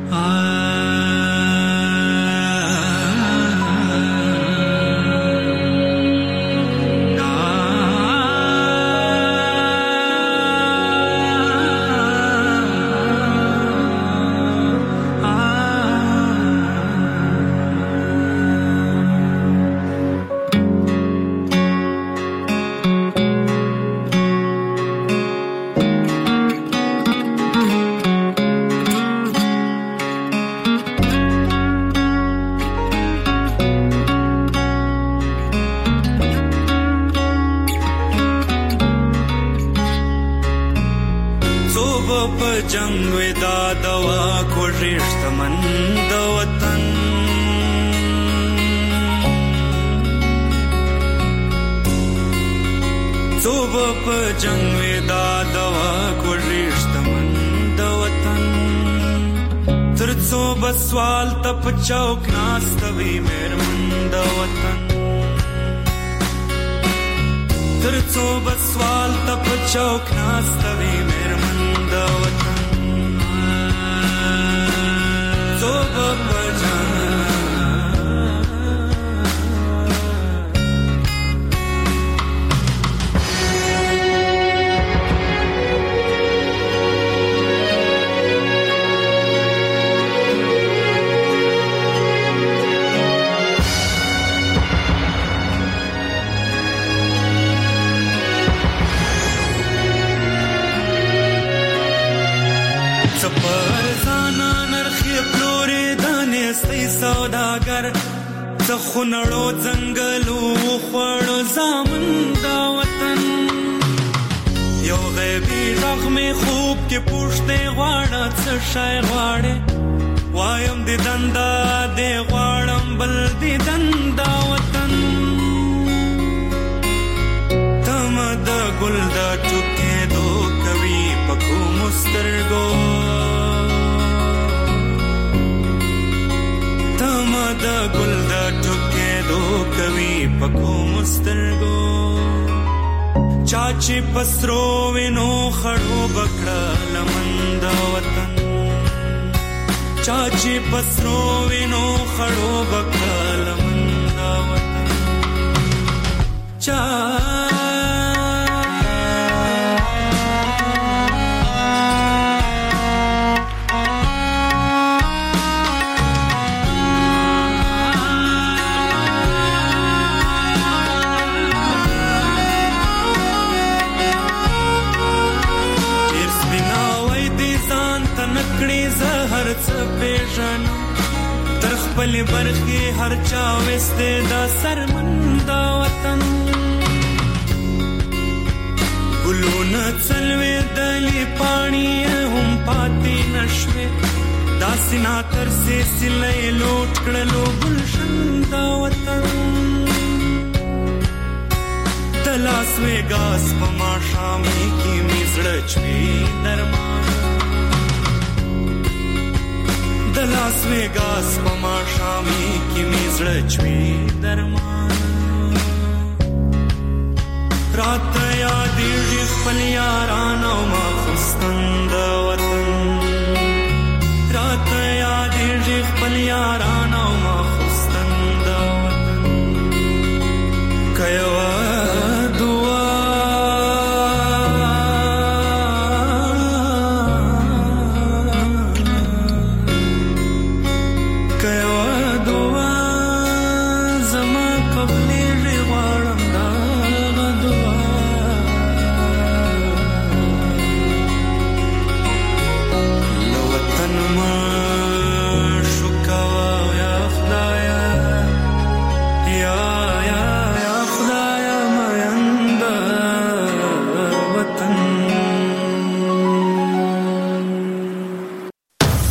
جنگ ودا دوا کو رشتمن د وطن صوب په جنگ ودا دوا کو رشتمن د وطن تر څو بسوال تپ چوک ناستوي مېرمن د وطن تر څو بسوال تپ چوک ناستوي مېرمن د وطن صوب په جنگ سوداګر څخونړو ځنګلو خوړو زامن دا وطن یو غیبی رغم خوب کې پوښتې غواړه څه شای غواړې وایم دې دندا دې غواړم بل دې دندا وطن تم د ګل د ټوکې دو کوي پکو مسترګو د ګل د ټوکې دو کوي پکو مسترګو چاچی پسرو وینو خړو بکړه لمن د وطن चाची पसरो विनो खड़ो बकल मंदा वतन चा تر خپل برخي هر چا وسته دا سرمندا وطن ګلون څلوي دلی پانی هم پاتې نشوي دا سینا تر سي سلې لوټ کړلو ګلشن دا وطن دلاس وګاس پما شامي کی میزړ چوي درمان دلاس وګاس پما شامي کی میزړ چوي درمان رات یاد دې خپل یارانو ما خستند وطن